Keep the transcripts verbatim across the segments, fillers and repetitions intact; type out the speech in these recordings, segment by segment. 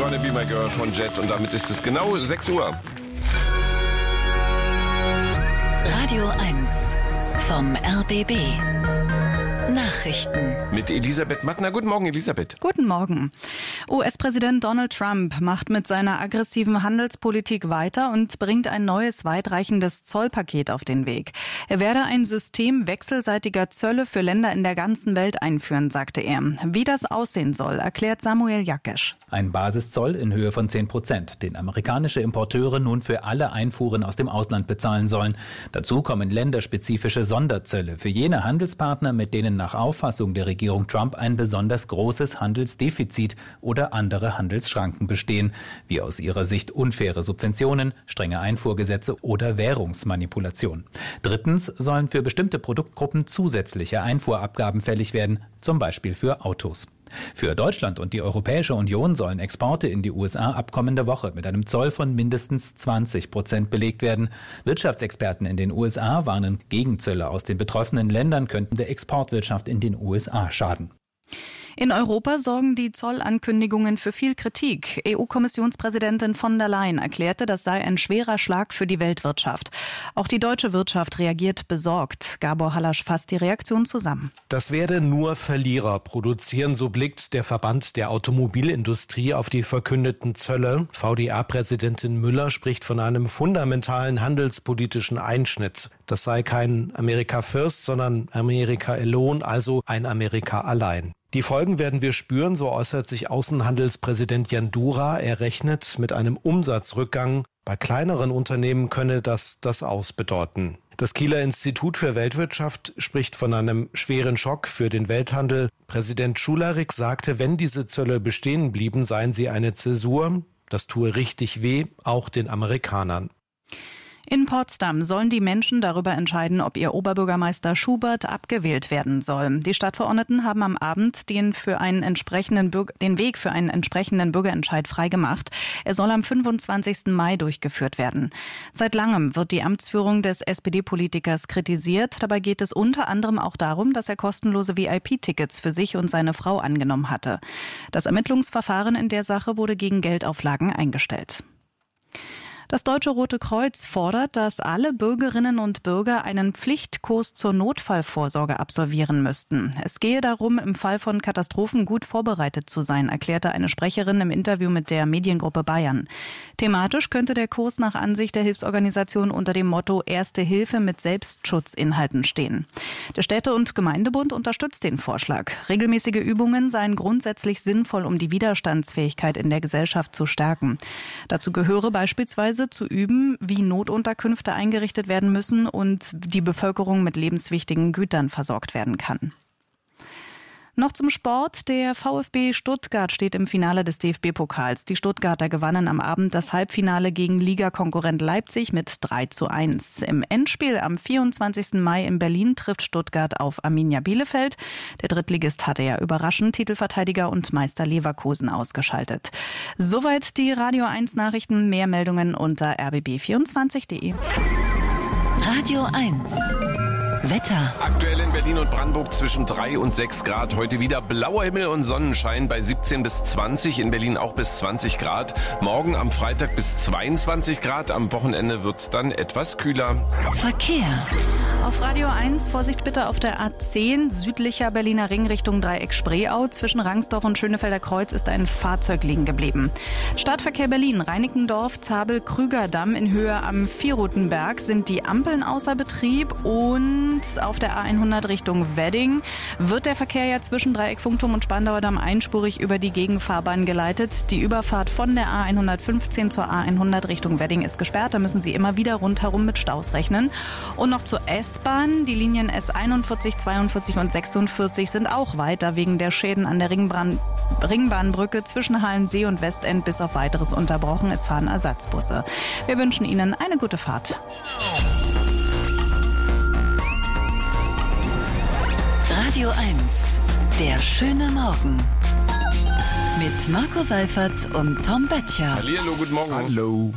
Gonna Be My Girl von Jet und damit ist es genau sechs Uhr. Radio eins vom R B B. Nachrichten. Mit Elisabeth Mattner. Guten Morgen, Elisabeth. Guten Morgen. U S-Präsident Donald Trump macht mit seiner aggressiven Handelspolitik weiter und bringt ein neues, weitreichendes Zollpaket auf den Weg. Er werde ein System wechselseitiger Zölle für Länder in der ganzen Welt einführen, sagte er. Wie das aussehen soll, erklärt Samuel Jakesch. Ein Basiszoll in Höhe von zehn Prozent, den amerikanische Importeure nun für alle Einfuhren aus dem Ausland bezahlen sollen. Dazu kommen länderspezifische Sonderzölle für jene Handelspartner, mit denen nach Auffassung der Regierung Trump ein besonders großes Handelsdefizit oder andere Handelsschranken bestehen, wie aus ihrer Sicht unfaire Subventionen, strenge Einfuhrgesetze oder Währungsmanipulation. Drittens sollen für bestimmte Produktgruppen zusätzliche Einfuhrabgaben fällig werden, zum Beispiel für Autos. Für Deutschland und die Europäische Union sollen Exporte in die U S A ab kommender Woche mit einem Zoll von mindestens zwanzig Prozent belegt werden. Wirtschaftsexperten in den U S A warnen, Gegenzölle aus den betroffenen Ländern könnten der Exportwirtschaft in den U S A schaden. In Europa sorgen die Zollankündigungen für viel Kritik. E U-Kommissionspräsidentin von der Leyen erklärte, das sei ein schwerer Schlag für die Weltwirtschaft. Auch die deutsche Wirtschaft reagiert besorgt. Gabor Hallasch fasst die Reaktion zusammen. Das werde nur Verlierer produzieren, so blickt der Verband der Automobilindustrie auf die verkündeten Zölle. V D A-Präsidentin Müller spricht von einem fundamentalen handelspolitischen Einschnitt. Das sei kein America First, sondern America Alone, also ein Amerika allein. Die Folgen werden wir spüren, so äußert sich Außenhandelspräsident Jandura. Er rechnet mit einem Umsatzrückgang. Bei kleineren Unternehmen könne das das Aus bedeuten. Das Kieler Institut für Weltwirtschaft spricht von einem schweren Schock für den Welthandel. Präsident Schularik sagte, wenn diese Zölle bestehen blieben, seien sie eine Zäsur. Das tue richtig weh, auch den Amerikanern. In Potsdam sollen die Menschen darüber entscheiden, ob ihr Oberbürgermeister Schubert abgewählt werden soll. Die Stadtverordneten haben am Abend den, für einen entsprechenden Bürger, den Weg für einen entsprechenden Bürgerentscheid freigemacht. Er soll am fünfundzwanzigsten Mai durchgeführt werden. Seit langem wird die Amtsführung des S P D-Politikers kritisiert. Dabei geht es unter anderem auch darum, dass er kostenlose V I P-Tickets für sich und seine Frau angenommen hatte. Das Ermittlungsverfahren in der Sache wurde gegen Geldauflagen eingestellt. Das Deutsche Rote Kreuz fordert, dass alle Bürgerinnen und Bürger einen Pflichtkurs zur Notfallvorsorge absolvieren müssten. Es gehe darum, im Fall von Katastrophen gut vorbereitet zu sein, erklärte eine Sprecherin im Interview mit der Mediengruppe Bayern. Thematisch könnte der Kurs nach Ansicht der Hilfsorganisation unter dem Motto Erste Hilfe mit Selbstschutzinhalten stehen. Der Städte- und Gemeindebund unterstützt den Vorschlag. Regelmäßige Übungen seien grundsätzlich sinnvoll, um die Widerstandsfähigkeit in der Gesellschaft zu stärken. Dazu gehöre beispielsweise zu üben, wie Notunterkünfte eingerichtet werden müssen und die Bevölkerung mit lebenswichtigen Gütern versorgt werden kann. Noch zum Sport. Der VfB Stuttgart steht im Finale des D F B-Pokals. Die Stuttgarter gewannen am Abend das Halbfinale gegen Ligakonkurrent Leipzig mit drei zu eins. Im Endspiel am vierundzwanzigsten Mai in Berlin trifft Stuttgart auf Arminia Bielefeld. Der Drittligist hatte ja überraschend Titelverteidiger und Meister Leverkusen ausgeschaltet. Soweit die Radio eins Nachrichten. Mehr Meldungen unter r b b vierundzwanzig punkt de. Radio eins. Wetter. Aktuell in Berlin und Brandenburg zwischen drei und sechs Grad. Heute wieder blauer Himmel und Sonnenschein bei siebzehn bis zwanzig. In Berlin auch bis zwanzig Grad. Morgen am Freitag bis zweiundzwanzig Grad. Am Wochenende wird's dann etwas kühler. Verkehr. Auf Radio eins, Vorsicht bitte auf der A zehn, südlicher Berliner Ring Richtung Dreieck Spreeau. Zwischen Rangsdorf und Schönefelder Kreuz ist ein Fahrzeug liegen geblieben. Stadtverkehr Berlin, Reinickendorf, Zabel, Krügerdamm in Höhe am Vierrutenberg sind die Ampeln außer Betrieb und auf der A hundert Richtung Wedding wird der Verkehr ja zwischen Dreieck Funkturm und Spandauer Damm einspurig über die Gegenfahrbahn geleitet. Die Überfahrt von der A hundertfünfzehn zur A hundert Richtung Wedding ist gesperrt. Da müssen Sie immer wieder rundherum mit Staus rechnen. Und noch zur S-Bahn. Die Linien S einundvierzig, zweiundvierzig und sechsundvierzig sind auch weiter wegen der Schäden an der Ringbahn, Ringbahnbrücke zwischen Hallensee und Westend bis auf Weiteres unterbrochen. Es fahren Ersatzbusse. Wir wünschen Ihnen eine gute Fahrt. Radio eins. Der schöne Morgen. Mit Marco Seifert und Tom Böttcher. Hallihallo, guten Morgen. Hallo.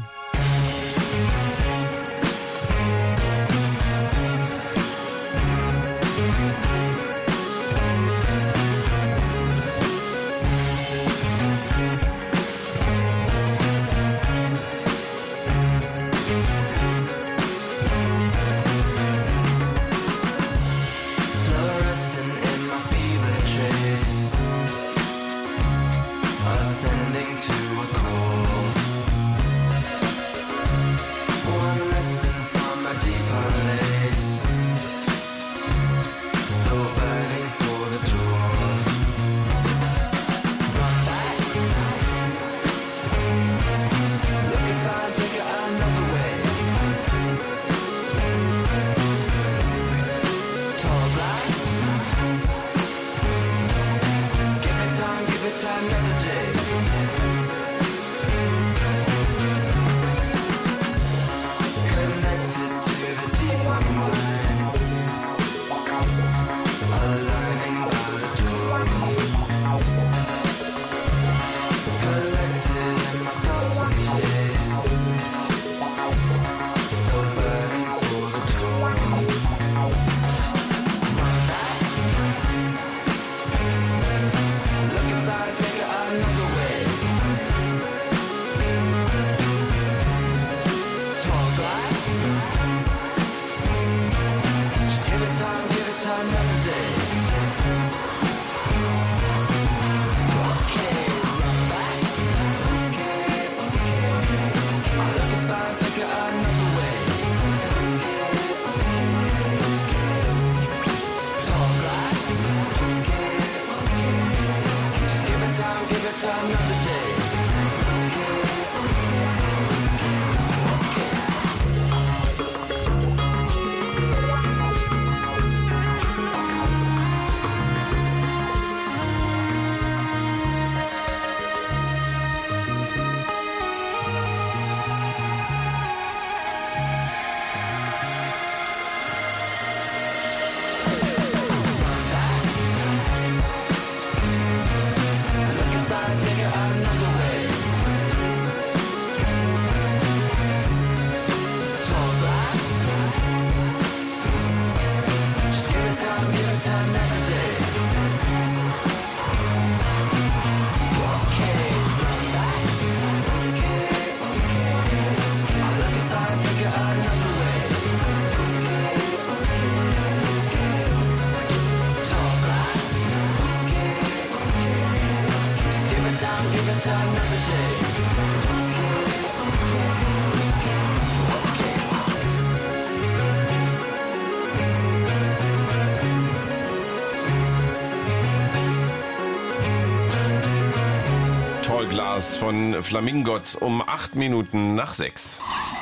Tall Glass von Flamingots um acht Minuten nach sechs.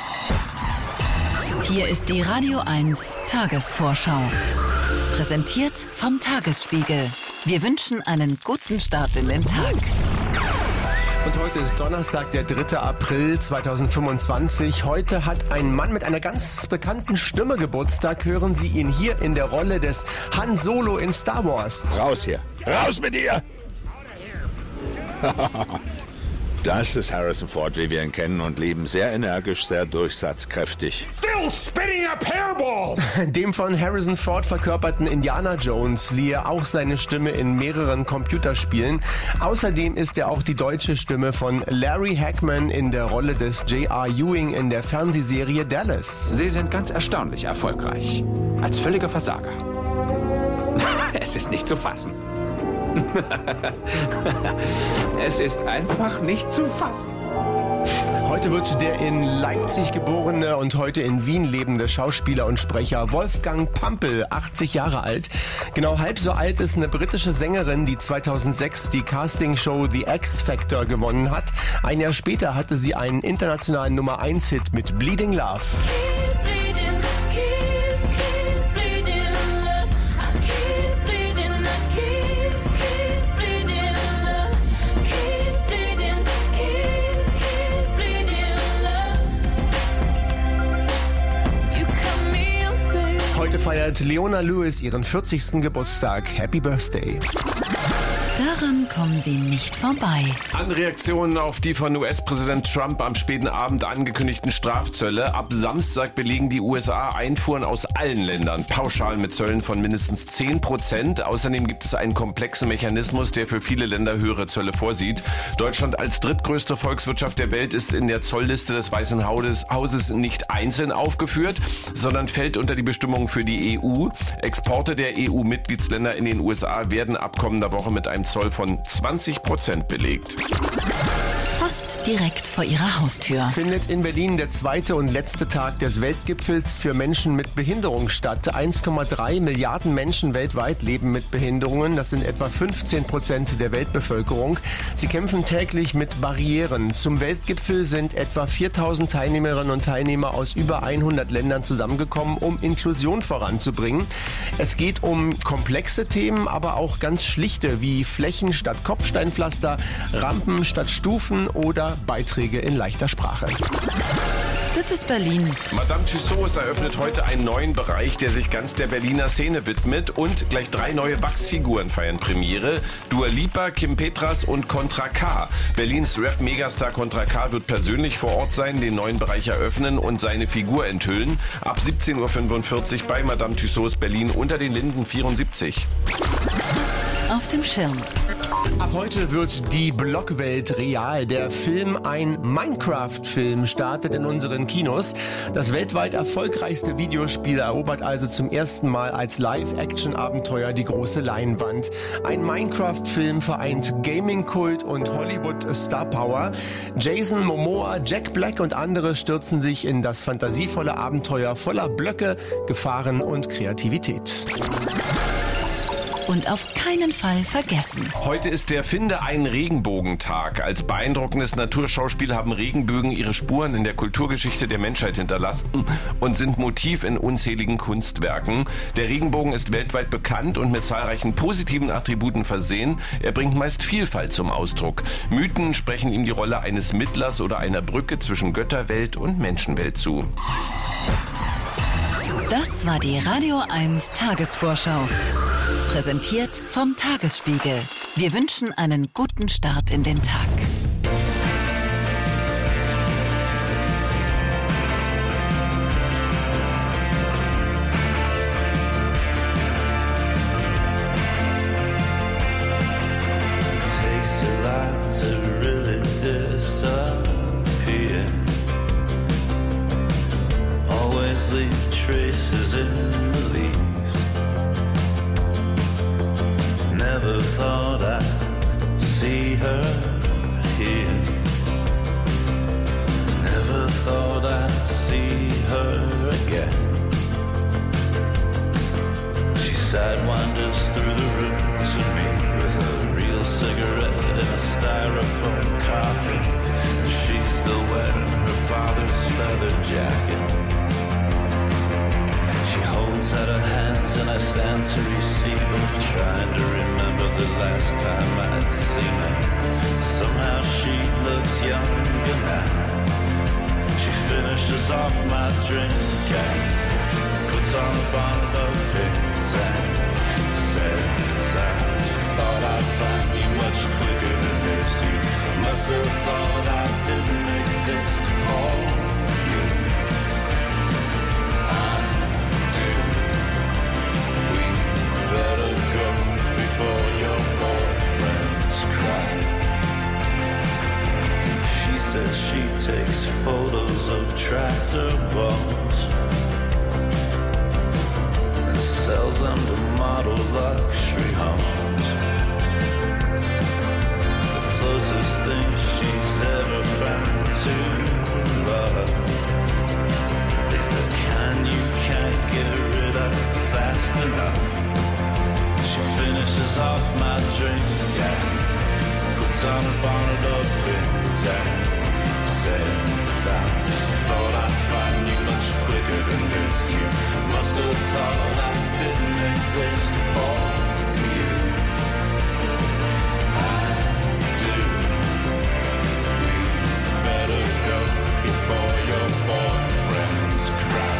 Hier ist die Radio eins Tagesvorschau. Präsentiert vom Tagesspiegel. Wir wünschen einen guten Start in den Tag. Und heute ist Donnerstag, der dritte April zweitausendfünfundzwanzig. Heute hat ein Mann mit einer ganz bekannten Stimme Geburtstag. Hören Sie ihn hier in der Rolle des Han Solo in Star Wars. Raus hier. Raus mit dir! Das ist Harrison Ford, wie wir ihn kennen und lieben. Sehr energisch, sehr durchsatzkräftig. Still spitting up hairballs! Dem von Harrison Ford verkörperten Indiana Jones lieh er auch seine Stimme in mehreren Computerspielen. Außerdem ist er auch die deutsche Stimme von Larry Hackman in der Rolle des J R Ewing in der Fernsehserie Dallas. Sie sind ganz erstaunlich erfolgreich. Als völliger Versager. Es ist nicht zu fassen. Es ist einfach nicht zu fassen. Heute wird der in Leipzig geborene und heute in Wien lebende Schauspieler und Sprecher Wolfgang Pampel, achtzig Jahre alt. Genau halb so alt ist eine britische Sängerin, die zweitausendsechs die Castingshow The X Factor gewonnen hat. Ein Jahr später hatte sie einen internationalen Nummer eins Hit mit Bleeding Love. Heute feiert Leona Lewis ihren vierzigsten Geburtstag. Happy Birthday. Daran kommen Sie nicht vorbei. An Reaktionen auf die von U S-Präsident Trump am späten Abend angekündigten Strafzölle. Ab Samstag belegen die U S A Einfuhren aus allen Ländern pauschal mit Zöllen von mindestens zehn Prozent. Außerdem gibt es einen komplexen Mechanismus, der für viele Länder höhere Zölle vorsieht. Deutschland als drittgrößte Volkswirtschaft der Welt ist in der Zollliste des Weißen Hauses nicht einzeln aufgeführt, sondern fällt unter die Bestimmungen für die E U. Exporte der E U-Mitgliedsländer in den U S A werden ab kommender Woche mit einem Zoll von zwanzig Prozent belegt. Fast direkt vor Ihrer Haustür. Findet in Berlin der zweite und letzte Tag des Weltgipfels für Menschen mit Behinderung statt. eins Komma drei Milliarden Menschen weltweit leben mit Behinderungen. Das sind etwa fünfzehn Prozent der Weltbevölkerung. Sie kämpfen täglich mit Barrieren. Zum Weltgipfel sind etwa viertausend Teilnehmerinnen und Teilnehmer aus über hundert Ländern zusammengekommen, um Inklusion voranzubringen. Es geht um komplexe Themen, aber auch ganz schlichte wie Flächen statt Kopfsteinpflaster, Rampen statt Stufen oder Beiträge in leichter Sprache. Das ist Berlin. Madame Tussauds eröffnet heute einen neuen Bereich, der sich ganz der Berliner Szene widmet, und gleich drei neue Wachsfiguren feiern Premiere. Dua Lipa, Kim Petras und Contra K. Berlins Rap-Megastar Contra K wird persönlich vor Ort sein, den neuen Bereich eröffnen und seine Figur enthüllen. Ab siebzehn Uhr fünfundvierzig bei Madame Tussauds Berlin unter den Linden vierundsiebzig. Auf dem Schirm. Ab heute wird die Blockwelt real. Der Film Ein Minecraft-Film startet in unseren Kinos. Das weltweit erfolgreichste Videospiel erobert also zum ersten Mal als Live-Action-Abenteuer die große Leinwand. Ein Minecraft-Film vereint Gaming-Kult und Hollywood-Star-Power. Jason Momoa, Jack Black und andere stürzen sich in das fantasievolle Abenteuer voller Blöcke, Gefahren und Kreativität. und auf keinen Fall vergessen. Heute ist der Finde einen Regenbogentag. Als beeindruckendes Naturschauspiel haben Regenbögen ihre Spuren in der Kulturgeschichte der Menschheit hinterlassen und sind Motiv in unzähligen Kunstwerken. Der Regenbogen ist weltweit bekannt und mit zahlreichen positiven Attributen versehen. Er bringt meist Vielfalt zum Ausdruck. Mythen sprechen ihm die Rolle eines Mittlers oder einer Brücke zwischen Götterwelt und Menschenwelt zu. Das war die Radio eins Tagesvorschau. Präsentiert vom Tagesspiegel. Wir wünschen einen guten Start in den Tag. Traces in the leaves. Never thought I'd see her here. Never thought I'd see her again. She sidewinders through the rooms with me, with a real cigarette and a styrofoam coffee. And she's still wearing her father's feather jacket. Holds out her hands and I stand to receive her, trying to remember the last time I'd seen her. Somehow she looks younger now. She finishes off my drink and puts on a bonnet of pins and says, I thought I'd find you much quicker than this. You must have thought I didn't exist. Oh, better go before your boyfriends cry. She says she takes photos of tractor balls and sells them to model luxury homes. The closest thing she's ever found to love is the kind you can't get rid of fast enough. She finishes off my drink and puts on a bonnet of pins and says, I thought I'd find you much quicker than this. You must have thought I didn't exist. Oh, you, I do. We better go before your boyfriends cry.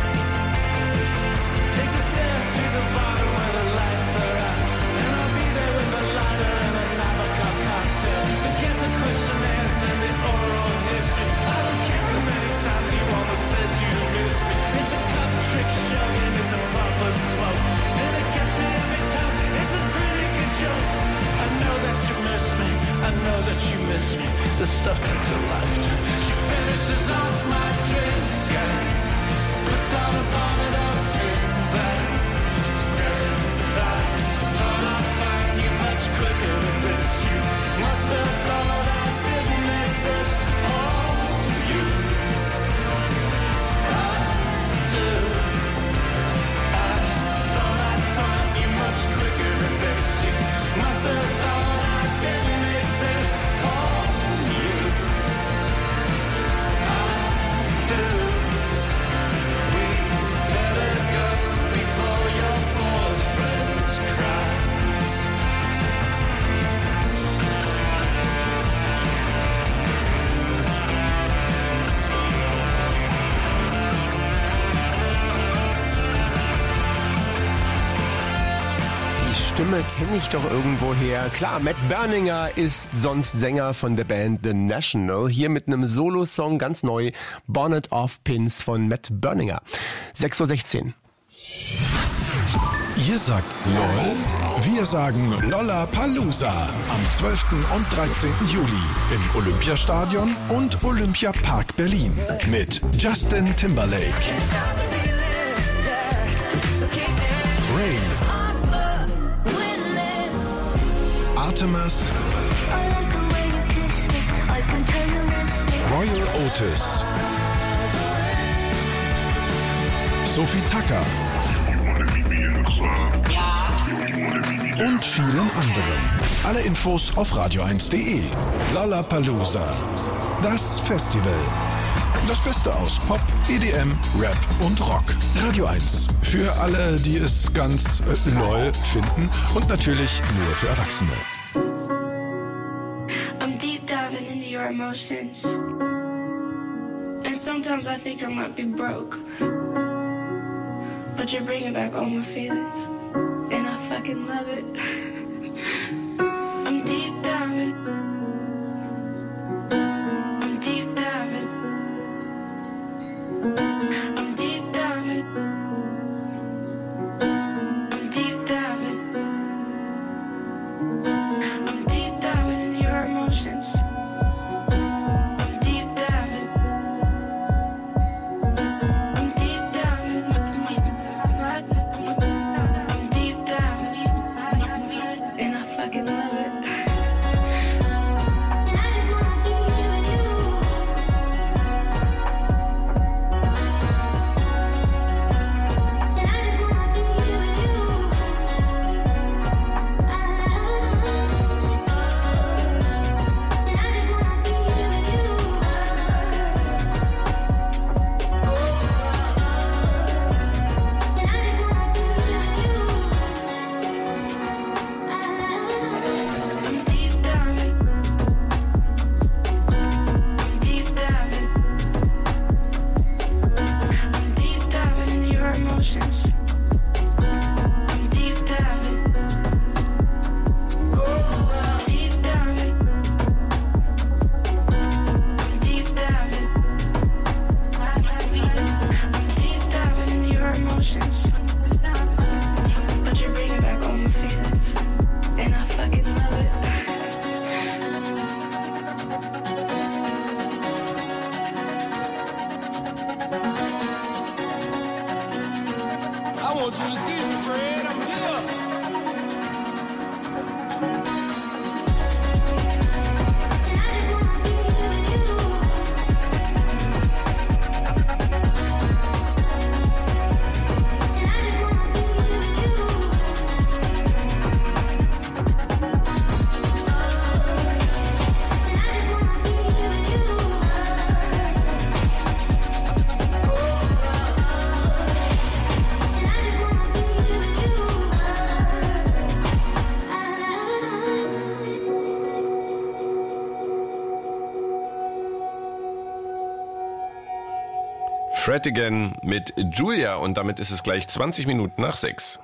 Take the stairs to the bottom where the lights are out, and I'll be there with a lighter and a Nabokov cocktail. Forget the questionnaires and the oral history. I don't care how many times you almost said you missed me. It's a cup trick show and it's a puff of smoke, and it gets me every time. It's a pretty good joke. I know that you miss me, I know that you miss me. This stuff takes a lifetime. She finishes off my drink and puts on a bonnet of pins and says, I thought I'd find you much quicker than this. You must have thought I didn't exist. Oh, you, I do. I thought I'd find you much quicker than this. You must have thought I didn't exist. Oh, you, I do. We better go before your boyfriends cry. Die Stimme kenne ich doch irgendwo her. Klar, Matt Berninger ist sonst Sänger von der Band The National. Hier mit einem Solo-Song ganz neu, Bonnet of Pins von Matt Berninger. sechs Uhr sechzehn. Ihr sagt LOL, wir sagen Lollapalooza am zwölften und dreizehnten Juli im Olympiastadion und Olympiapark Berlin mit Justin Timberlake, Rain, Artemis, Royal Otis, Sophie Tucker, und vielen anderen. Alle Infos auf radio eins punkt de. Lollapalooza, das Festival. Das Beste aus Pop, E D M, Rap und Rock. Radio eins. Für alle, die es ganz äh, lol finden und natürlich nur für Erwachsene. I'm deep diving into your emotions. And sometimes I think I might be broke. But you're bringing back all my feelings. And I fucking love it. I'm deep diving. I'm deep diving. I'm deep diving. I'm deep diving. I'm deep diving into your emotions. I'm deep diving. I'm deep diving. I'm deep diving. And I fucking love it. Fred Again mit Julia und damit ist es gleich zwanzig Minuten nach sechs.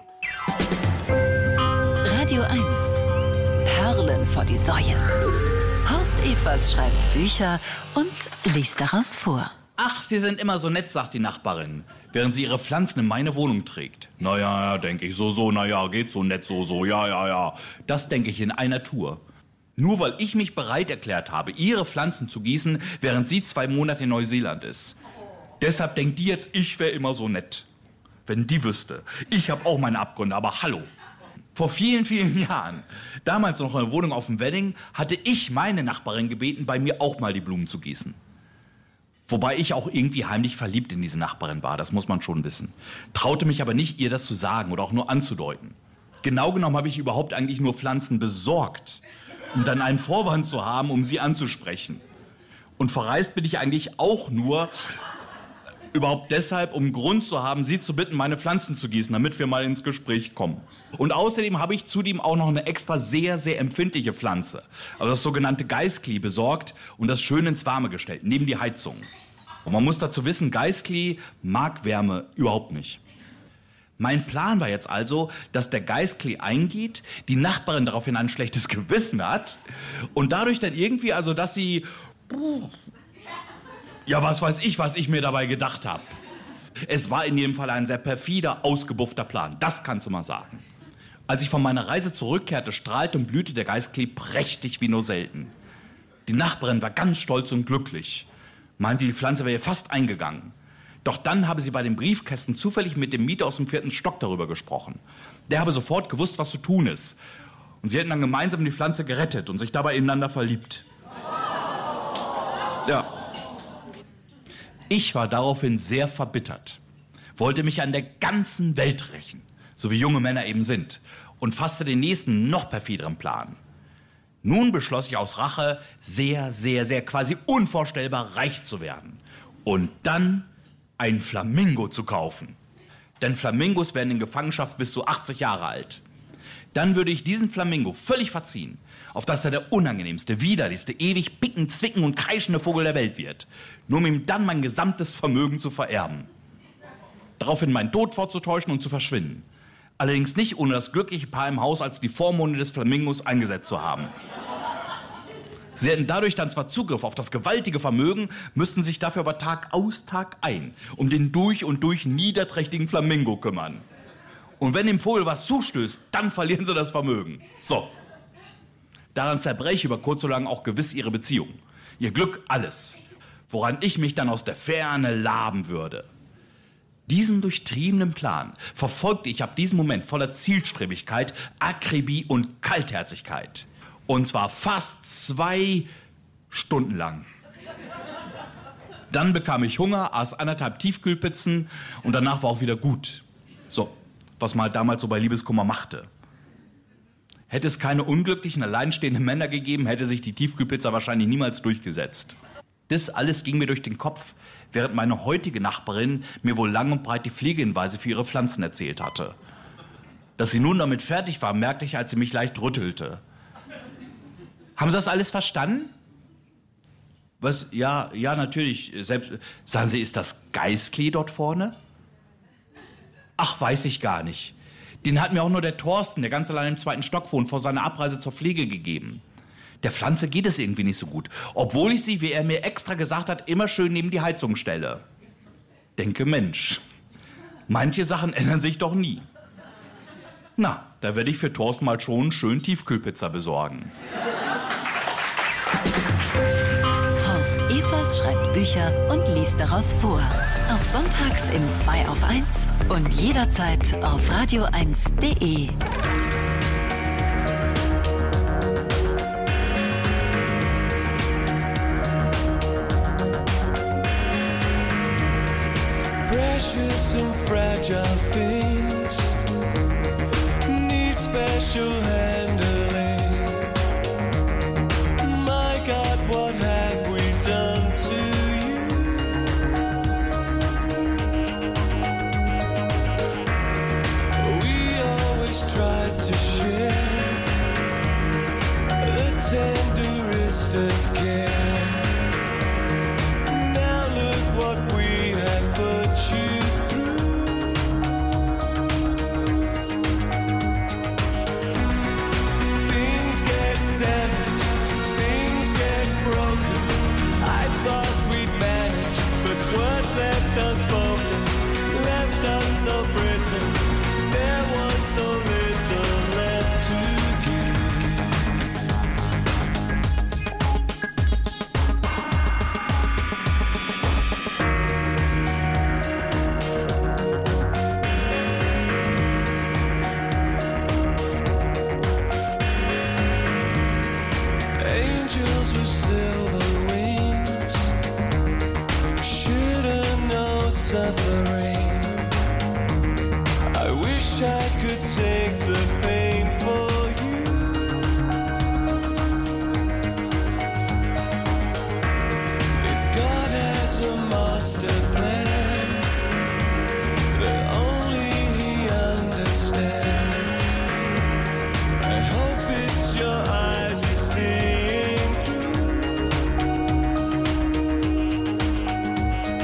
Radio eins. Perlen vor die Säue. Horst Evers schreibt Bücher und liest daraus vor. Ach, Sie sind immer so nett, sagt die Nachbarin, während sie ihre Pflanzen in meine Wohnung trägt. Naja, denke ich, so, so, naja, geht so nett, so, so, ja, ja, ja. Das denke ich in einer Tour. Nur weil ich mich bereit erklärt habe, ihre Pflanzen zu gießen, während sie zwei Monate in Neuseeland ist. Deshalb denkt die jetzt, ich wäre immer so nett. Wenn die wüsste. Ich habe auch meine Abgründe, aber hallo. Vor vielen, vielen Jahren, damals noch in der Wohnung auf dem Wedding, hatte ich meine Nachbarin gebeten, bei mir auch mal die Blumen zu gießen. Wobei ich auch irgendwie heimlich verliebt in diese Nachbarin war, das muss man schon wissen. Traute mich aber nicht, ihr das zu sagen oder auch nur anzudeuten. Genau genommen habe ich überhaupt eigentlich nur Pflanzen besorgt, um dann einen Vorwand zu haben, um sie anzusprechen. Und verreist bin ich eigentlich auch nur überhaupt deshalb, um Grund zu haben, sie zu bitten, meine Pflanzen zu gießen, damit wir mal ins Gespräch kommen. Und außerdem habe ich zudem auch noch eine extra sehr, sehr empfindliche Pflanze, also das sogenannte Geisklee, besorgt und das schön ins Warme gestellt, neben die Heizung. Und man muss dazu wissen, Geisklee mag Wärme überhaupt nicht. Mein Plan war jetzt also, dass der Geisklee eingeht, die Nachbarin daraufhin ein schlechtes Gewissen hat und dadurch dann irgendwie, also dass sie... Ja, was weiß ich, was ich mir dabei gedacht habe. Es war in jedem Fall ein sehr perfider, ausgebuffter Plan. Das kannst du mal sagen. Als ich von meiner Reise zurückkehrte, strahlte und blühte der Geisklee prächtig wie nur selten. Die Nachbarin war ganz stolz und glücklich. Meinte, die Pflanze wäre fast eingegangen. Doch dann habe sie bei den Briefkästen zufällig mit dem Mieter aus dem vierten Stock darüber gesprochen. Der habe sofort gewusst, was zu tun ist. Und sie hätten dann gemeinsam die Pflanze gerettet und sich dabei ineinander verliebt. Ja. Ich war daraufhin sehr verbittert, wollte mich an der ganzen Welt rächen, so wie junge Männer eben sind, und fasste den nächsten, noch perfideren Plan. Nun beschloss ich aus Rache, sehr, sehr, sehr quasi unvorstellbar reich zu werden. Und dann ein Flamingo zu kaufen. Denn Flamingos werden in Gefangenschaft bis zu achtzig Jahre alt. Dann würde ich diesen Flamingo völlig verziehen, auf dass er der unangenehmste, widerlichste, ewig picken, zwicken und kreischende Vogel der Welt wird, nur um ihm dann mein gesamtes Vermögen zu vererben. Daraufhin meinen Tod vorzutäuschen und zu verschwinden. Allerdings nicht, ohne das glückliche Paar im Haus als die Vormunde des Flamingos eingesetzt zu haben. Sie hätten dadurch dann zwar Zugriff auf das gewaltige Vermögen, müssten sich dafür aber Tag aus, Tag ein um den durch und durch niederträchtigen Flamingo kümmern. Und wenn dem Vogel was zustößt, dann verlieren sie das Vermögen. So. Daran zerbreche über kurz oder lang auch gewiss ihre Beziehung. Ihr Glück, alles. Woran ich mich dann aus der Ferne laben würde. Diesen durchtriebenen Plan verfolgte ich ab diesem Moment voller Zielstrebigkeit, Akribie und Kaltherzigkeit. Und zwar fast zwei Stunden lang. Dann bekam ich Hunger, aß anderthalb Tiefkühlpizzen und danach war auch wieder gut. So, was man halt damals so bei Liebeskummer machte. Hätte es keine unglücklichen, alleinstehenden Männer gegeben, hätte sich die Tiefkühlpizza wahrscheinlich niemals durchgesetzt. Das alles ging mir durch den Kopf, während meine heutige Nachbarin mir wohl lang und breit die Pflegehinweise für ihre Pflanzen erzählt hatte. Dass sie nun damit fertig war, merkte ich, als sie mich leicht rüttelte. Haben Sie das alles verstanden? Was? Ja, ja, natürlich. Selbst, sagen Sie, ist das Geisklee dort vorne? Ach, weiß ich gar nicht. Den hat mir auch nur der Thorsten, der ganz allein im zweiten Stock wohnt, vor seiner Abreise zur Pflege gegeben. Der Pflanze geht es irgendwie nicht so gut, obwohl ich sie, wie er mir extra gesagt hat, immer schön neben die Heizung stelle. Denke, Mensch, manche Sachen ändern sich doch nie. Na, da werde ich für Thorsten mal schon schön Tiefkühlpizza besorgen. Horst Evers schreibt Bücher und liest daraus vor. Auch sonntags in zwei auf eins und jederzeit auf radio eins punkt de. Precious and fragile things need special handling. My God, what have we done to you? We always tried to share the tenderest of care. Now look what we have put you through. Things get damaged, things get broken. I thought we'd manage, but words left unspoken left us so brittle. There was so little left to angels with silver wings shouldn't know suffering. I wish I could take the pain for you. If God has a master plan that only He understands, I hope it's your eyes He's seeing through.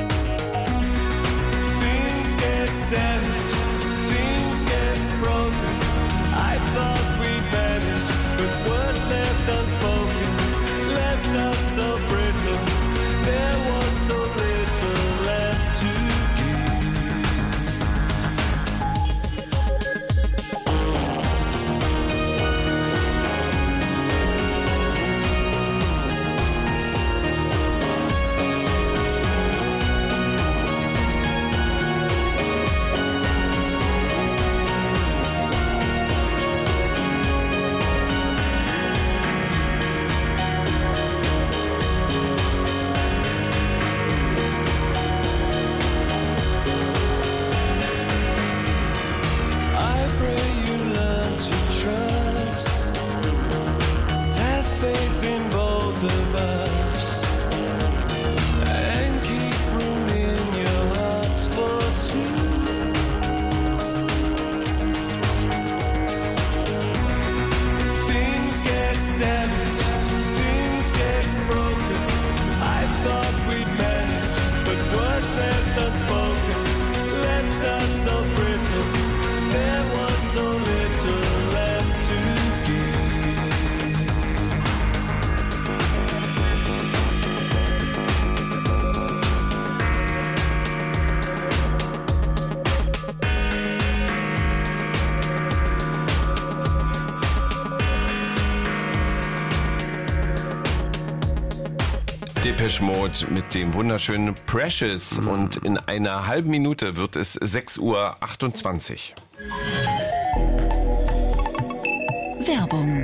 Things get damaged, things get broken. Depeche Mode mit dem wunderschönen Precious. Mhm. Und in einer halben Minute wird es sechs Uhr achtundzwanzig. Werbung.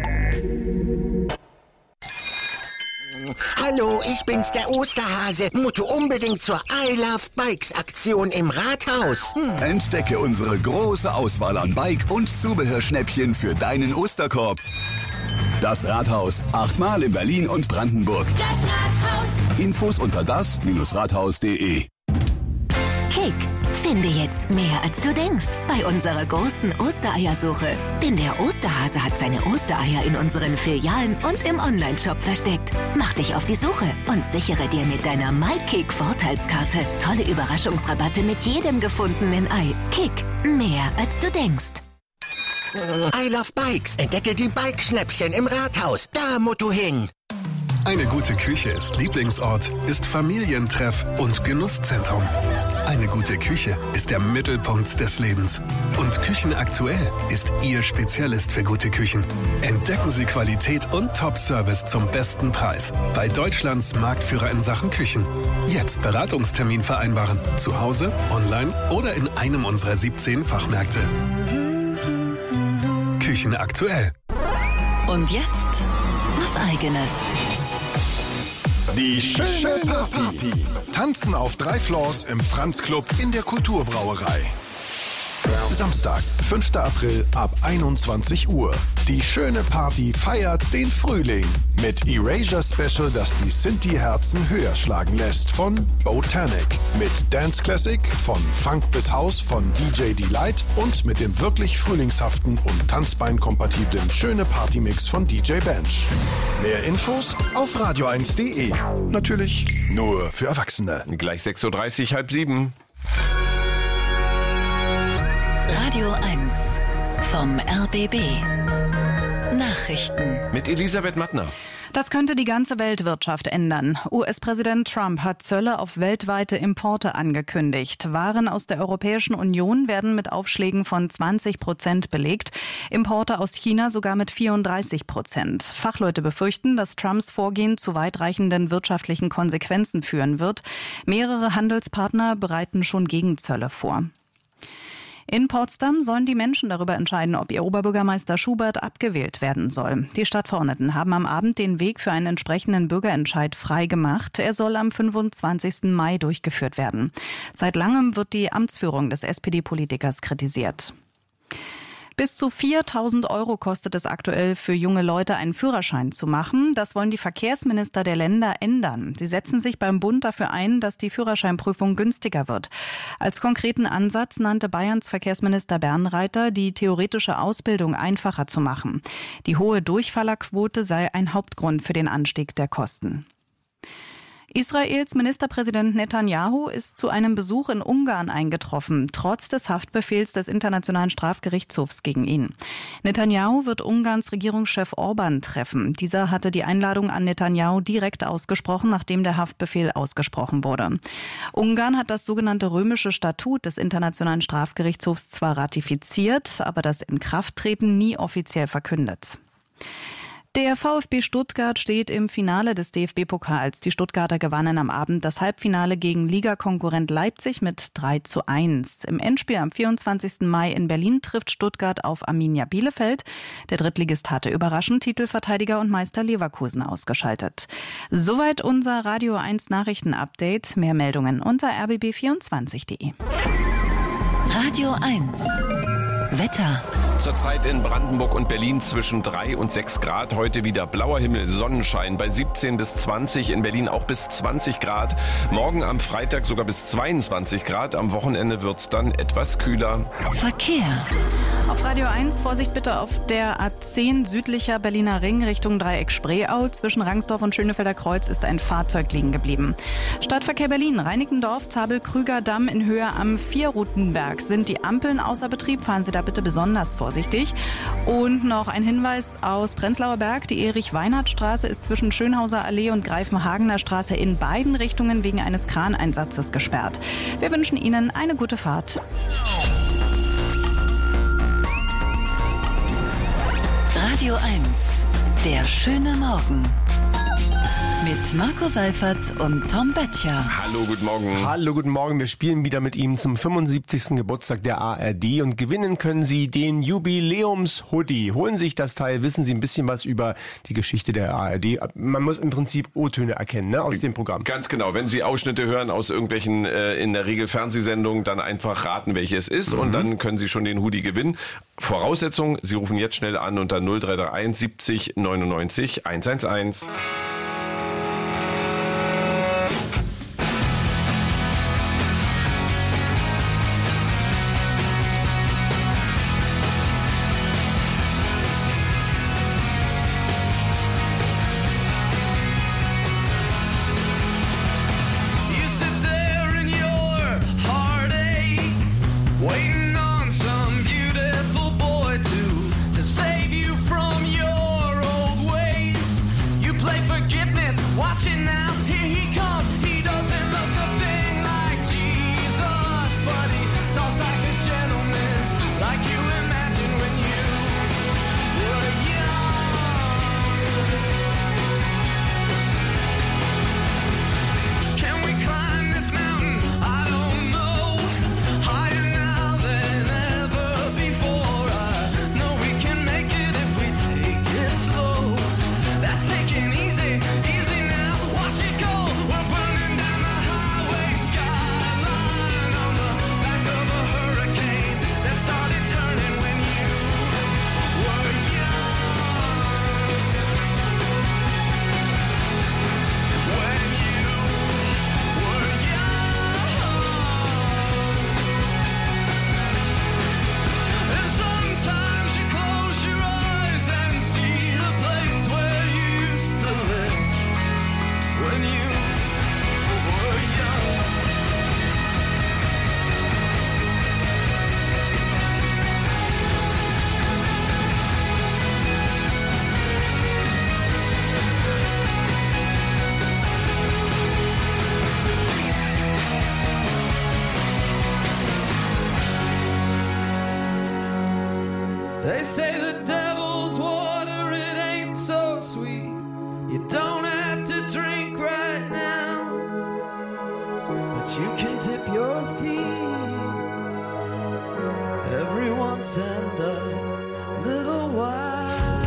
Hallo, ich bin's, der Osterhase. Motto unbedingt zur I Love Bikes Aktion im Rathaus. Hm. Entdecke unsere große Auswahl an Bike- und Zubehörschnäppchen für deinen Osterkorb. Das Rathaus. Achtmal in Berlin und Brandenburg. Das Rathaus. Infos unter das Rathaus punkt de. Kick. Finde jetzt mehr, als du denkst, bei unserer großen Ostereiersuche. Denn der Osterhase hat seine Ostereier in unseren Filialen und im Onlineshop versteckt. Mach dich auf die Suche und sichere dir mit deiner MyKick-Vorteilskarte tolle Überraschungsrabatte mit jedem gefundenen Ei. Kick. Mehr, als du denkst. I Love Bikes. Entdecke die Bike-Schnäppchen im Rathaus. Da, Motto hin. Eine gute Küche ist Lieblingsort, ist Familientreff und Genusszentrum. Eine gute Küche ist der Mittelpunkt des Lebens. Und Küchenaktuell ist Ihr Spezialist für gute Küchen. Entdecken Sie Qualität und Top-Service zum besten Preis bei Deutschlands Marktführer in Sachen Küchen. Jetzt Beratungstermin vereinbaren. Zu Hause, online oder in einem unserer siebzehn Fachmärkte. Küchenaktuell. Und jetzt was Eigenes. Die schöne Party. Tanzen auf drei Floors im Franz-Club in der Kulturbrauerei. Samstag, fünfter April ab einundzwanzig Uhr. Die schöne Party feiert den Frühling mit Erasure Special, das die Sinti-Herzen höher schlagen lässt von Botanic. Mit Dance Classic von Funk bis House von D J Delight und mit dem wirklich frühlingshaften und tanzbeinkompatiblen schöne Partymix von D J Bench. Mehr Infos auf radio eins punkt de. Natürlich nur für Erwachsene. Gleich sechs Uhr dreißig, halb sieben. Radio eins vom R B B. Nachrichten mit Elisabeth Mattner. Das könnte die ganze Weltwirtschaft ändern. U S-Präsident Trump hat Zölle auf weltweite Importe angekündigt. Waren aus der Europäischen Union werden mit Aufschlägen von zwanzig Prozent belegt, Importe aus China sogar mit vierunddreißig Prozent. Fachleute befürchten, dass Trumps Vorgehen zu weitreichenden wirtschaftlichen Konsequenzen führen wird. Mehrere Handelspartner bereiten schon Gegenzölle vor. In Potsdam sollen die Menschen darüber entscheiden, ob ihr Oberbürgermeister Schubert abgewählt werden soll. Die Stadtverordneten haben am Abend den Weg für einen entsprechenden Bürgerentscheid frei gemacht. Er soll am fünfundzwanzigsten Mai durchgeführt werden. Seit langem wird die Amtsführung des S P D-Politikers kritisiert. Bis zu viertausend Euro kostet es aktuell für junge Leute, einen Führerschein zu machen. Das wollen die Verkehrsminister der Länder ändern. Sie setzen sich beim Bund dafür ein, dass die Führerscheinprüfung günstiger wird. Als konkreten Ansatz nannte Bayerns Verkehrsminister Bernreiter, die theoretische Ausbildung einfacher zu machen. Die hohe Durchfallerquote sei ein Hauptgrund für den Anstieg der Kosten. Israels Ministerpräsident Netanyahu ist zu einem Besuch in Ungarn eingetroffen, trotz des Haftbefehls des Internationalen Strafgerichtshofs gegen ihn. Netanyahu wird Ungarns Regierungschef Orban treffen. Dieser hatte die Einladung an Netanyahu direkt ausgesprochen, nachdem der Haftbefehl ausgesprochen wurde. Ungarn hat das sogenannte römische Statut des Internationalen Strafgerichtshofs zwar ratifiziert, aber das Inkrafttreten nie offiziell verkündet. Der VfB Stuttgart steht im Finale des D F B-Pokals. Die Stuttgarter gewannen am Abend das Halbfinale gegen Ligakonkurrent Leipzig mit drei zu eins. Im Endspiel am vierundzwanzigsten Mai in Berlin trifft Stuttgart auf Arminia Bielefeld. Der Drittligist hatte überraschend Titelverteidiger und Meister Leverkusen ausgeschaltet. Soweit unser Radio eins Nachrichten-Update. Mehr Meldungen unter r b b vierundzwanzig punkt de. Radio eins Wetter. Zurzeit in Brandenburg und Berlin zwischen drei und sechs Grad. Heute wieder blauer Himmel, Sonnenschein bei siebzehn bis zwanzig. In Berlin auch bis zwanzig Grad. Morgen am Freitag sogar bis zweiundzwanzig Grad. Am Wochenende wird es dann etwas kühler. Verkehr. Auf Radio eins Vorsicht bitte auf der A zehn südlicher Berliner Ring Richtung Dreieck Spreeau. Zwischen Rangsdorf und Schönefelder Kreuz ist ein Fahrzeug liegen geblieben. Stadtverkehr Berlin, Reinickendorf, Zabel-Krüger-Damm in Höhe am Vierrutenberg. Sind die Ampeln außer Betrieb? Fahren Sie da bitte besonders vorsichtig. Und noch ein Hinweis aus Prenzlauer Berg. Die Erich-Weinhardt-Straße ist zwischen Schönhauser Allee und Greifenhagener Straße in beiden Richtungen wegen eines Kraneinsatzes gesperrt. Wir wünschen Ihnen eine gute Fahrt. Radio eins. Der schöne Morgen. Mit Marco Seifert und Tom Böttcher. Hallo, guten Morgen. Hallo, guten Morgen. Wir spielen wieder mit ihm zum fünfundsiebzigsten Geburtstag der A R D und gewinnen können Sie den Jubiläums-Hoodie. Holen Sie sich das Teil, wissen Sie ein bisschen was über die Geschichte der A R D. Man muss im Prinzip O-Töne erkennen, ne, aus dem Programm. Ganz genau. Wenn Sie Ausschnitte hören aus irgendwelchen, äh, in der Regel Fernsehsendungen, dann einfach raten, welche es ist, mhm. und dann können Sie schon den Hoodie gewinnen. Voraussetzung, Sie rufen jetzt schnell an unter null drei drei eins siebzig neunundneunzig hundertelf. They say the devil's water, it ain't so sweet. You don't have to drink right now, but you can dip your feet every once and a little while.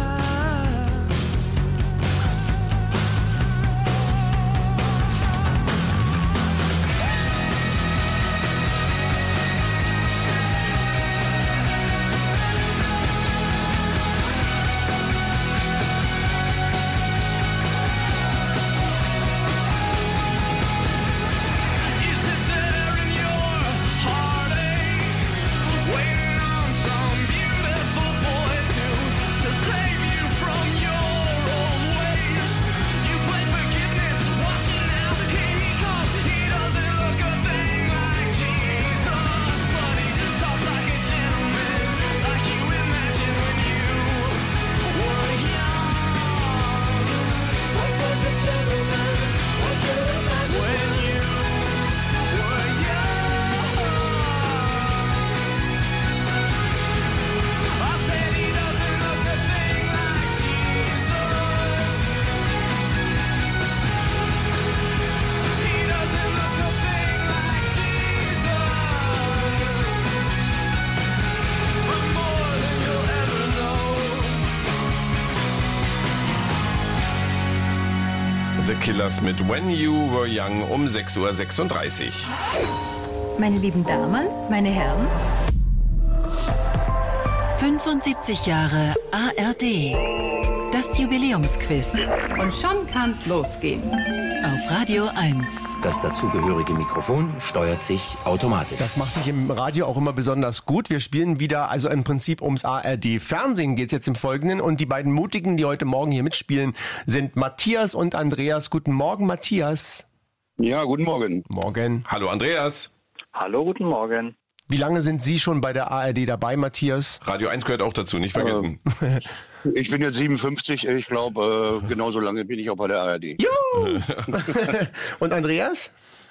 The Killers mit When You Were Young um sechs Uhr sechsunddreißig. Meine lieben Damen, meine Herren. fünfundsiebzig Jahre A R D. Das Jubiläumsquiz. Und schon kann's losgehen. Auf Radio eins. Das dazugehörige Mikrofon steuert sich automatisch. Das macht sich im Radio auch immer besonders gut. Wir spielen wieder, also im Prinzip ums A R D-Fernsehen geht's jetzt im Folgenden. Und die beiden Mutigen, die heute Morgen hier mitspielen, sind Matthias und Andreas. Guten Morgen, Matthias. Ja, guten Morgen. Morgen. Hallo, Andreas. Hallo, guten Morgen. Wie lange sind Sie schon bei der A R D dabei, Matthias? Radio eins gehört auch dazu, nicht vergessen. Äh, ich bin jetzt siebenundfünfzig, ich glaube, äh, genauso lange bin ich auch bei der A R D. Juhu! Und Andreas?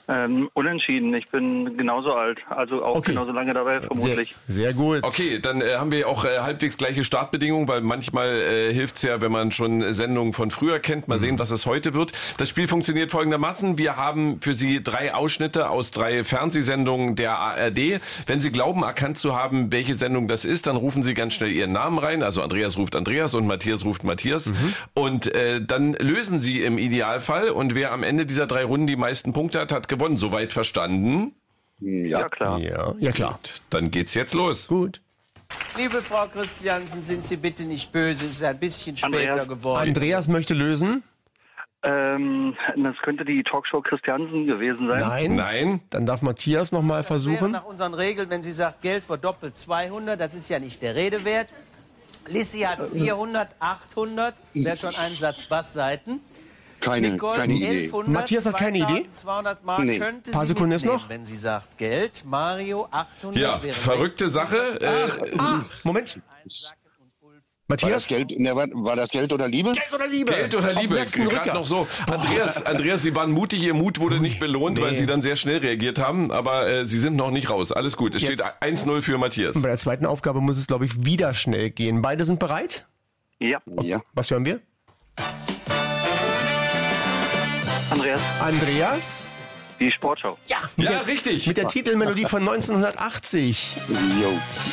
Ähm, unentschieden. Ich bin genauso alt, also auch Okay. genauso lange dabei vermutlich. Sehr, sehr gut. Okay, dann äh, haben wir auch äh, halbwegs gleiche Startbedingungen, weil manchmal äh, hilft's ja, wenn man schon Sendungen von früher kennt. Mal sehen, was es heute wird. Das Spiel funktioniert folgendermaßen. Wir haben für Sie drei Ausschnitte aus drei Fernsehsendungen der A R D. Wenn Sie glauben, erkannt zu haben, welche Sendung das ist, dann rufen Sie ganz schnell Ihren Namen rein. Also Andreas ruft Andreas und Matthias ruft Matthias. Mhm. Und äh, dann lösen Sie im Idealfall. Und wer am Ende dieser drei Runden die meisten Punkte hat, hat gewonnen. Soweit verstanden? Ja, Ja, klar. Ja, ja klar. Dann geht's jetzt los. Gut. Liebe Frau Christiansen, sind Sie bitte nicht böse, es ist ein bisschen später Andreas. geworden. Andreas möchte lösen. Ähm, das könnte die Talkshow Christiansen gewesen sein. Nein. Nein. Dann darf Matthias noch mal Das wäre versuchen. nach unseren Regeln, wenn sie sagt, Geld verdoppelt zweihundert, das ist ja nicht der Rede wert. Lissy hat vierhundert, achthundert, wäre schon ein Satz Bassseiten. keine, Nicole, keine Idee. elfhundert, Matthias hat keine Idee? zweitausendzweihundert Mark Nee. könnte Paar sie Sekunden ist mitnehmen, noch. wenn sie sagt Geld. Mario, achthundert Ja, wäre verrückte Sache. Äh, Ah, Moment. War das Matthias? Geld, ne, war, war das Geld oder Liebe? Geld oder Liebe? Geld oder Auf dem Liebe, letzten gerade Drücker. noch so. Andreas, Andreas, Sie waren mutig, Ihr Mut wurde nicht belohnt, weil Nee. Sie dann sehr schnell reagiert haben, aber äh, Sie sind noch nicht raus. Alles gut, es Jetzt. steht eins null für Matthias. Und bei der zweiten Aufgabe muss es, glaube ich, wieder schnell gehen. Beide sind bereit? Ja, Ja. Was hören wir? Andreas, Andreas? die Sportschau. Ja, mit Ja, der, richtig. Mit der Titelmelodie von neunzehnhundertachtzig. Jo.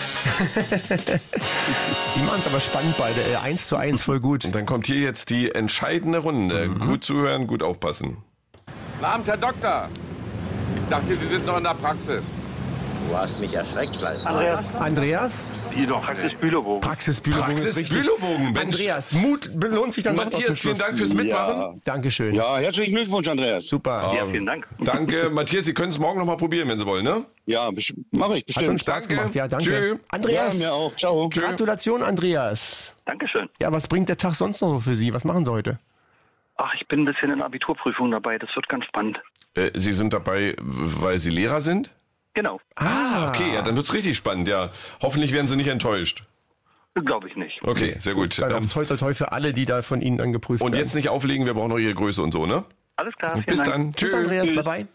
Sie machen es aber spannend beide. Äh, eins zu eins, voll gut. Und dann kommt hier jetzt die entscheidende Runde. Gut zuhören, gut aufpassen. Guten Abend, Herr Doktor. Ich dachte, Sie sind noch in der Praxis. Du hast mich erschreckt, Leisner. Andreas, Andreas? Sie doch. Praxis Bülowogen. Praxis Bülowogen ist Praxis richtig. Bülowogen, Mensch. Andreas, Mut belohnt sich dann doch noch zum Matthias, Schluss. vielen Dank fürs Mitmachen. Ja. Dankeschön. Ja, herzlichen Glückwunsch, Andreas. Super. Ja, vielen Dank. Danke, Matthias, Sie können es morgen noch mal probieren, wenn Sie wollen, ne? Ja, mache ich Hat uns bestimmt. Spaß Danke. gemacht. Ja, danke. Tschö. Andreas, Ja, mir auch. Ciao. Gratulation, Andreas. Dankeschön. Ja, was bringt der Tag sonst noch so für Sie? Was machen Sie heute? Ach, ich bin ein bisschen in Abiturprüfung dabei, das wird ganz spannend. Äh, Sie sind dabei, weil Sie Lehrer sind? Genau, Ah, okay, ja, dann wird's richtig spannend, ja. Hoffentlich werden Sie nicht enttäuscht. glaube ich nicht. Okay, sehr gut. Dann Ähm, auch toi toi toi für alle, die da von Ihnen angeprüft Und werden. jetzt nicht auflegen, wir brauchen noch Ihre Größe und so, ne? Alles klar, vielen Bis Dank. dann. Tschüss, Tschö. Andreas. Bye bye.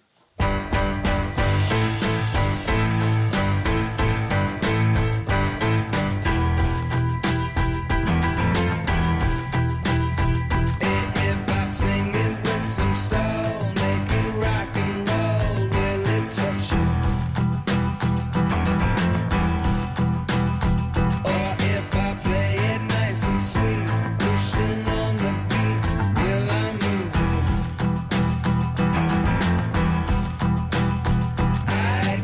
If I sing it with some soul, make it rock and roll, will it touch you? Or if I play it nice and sweet, pushing on the beat, will I move you? I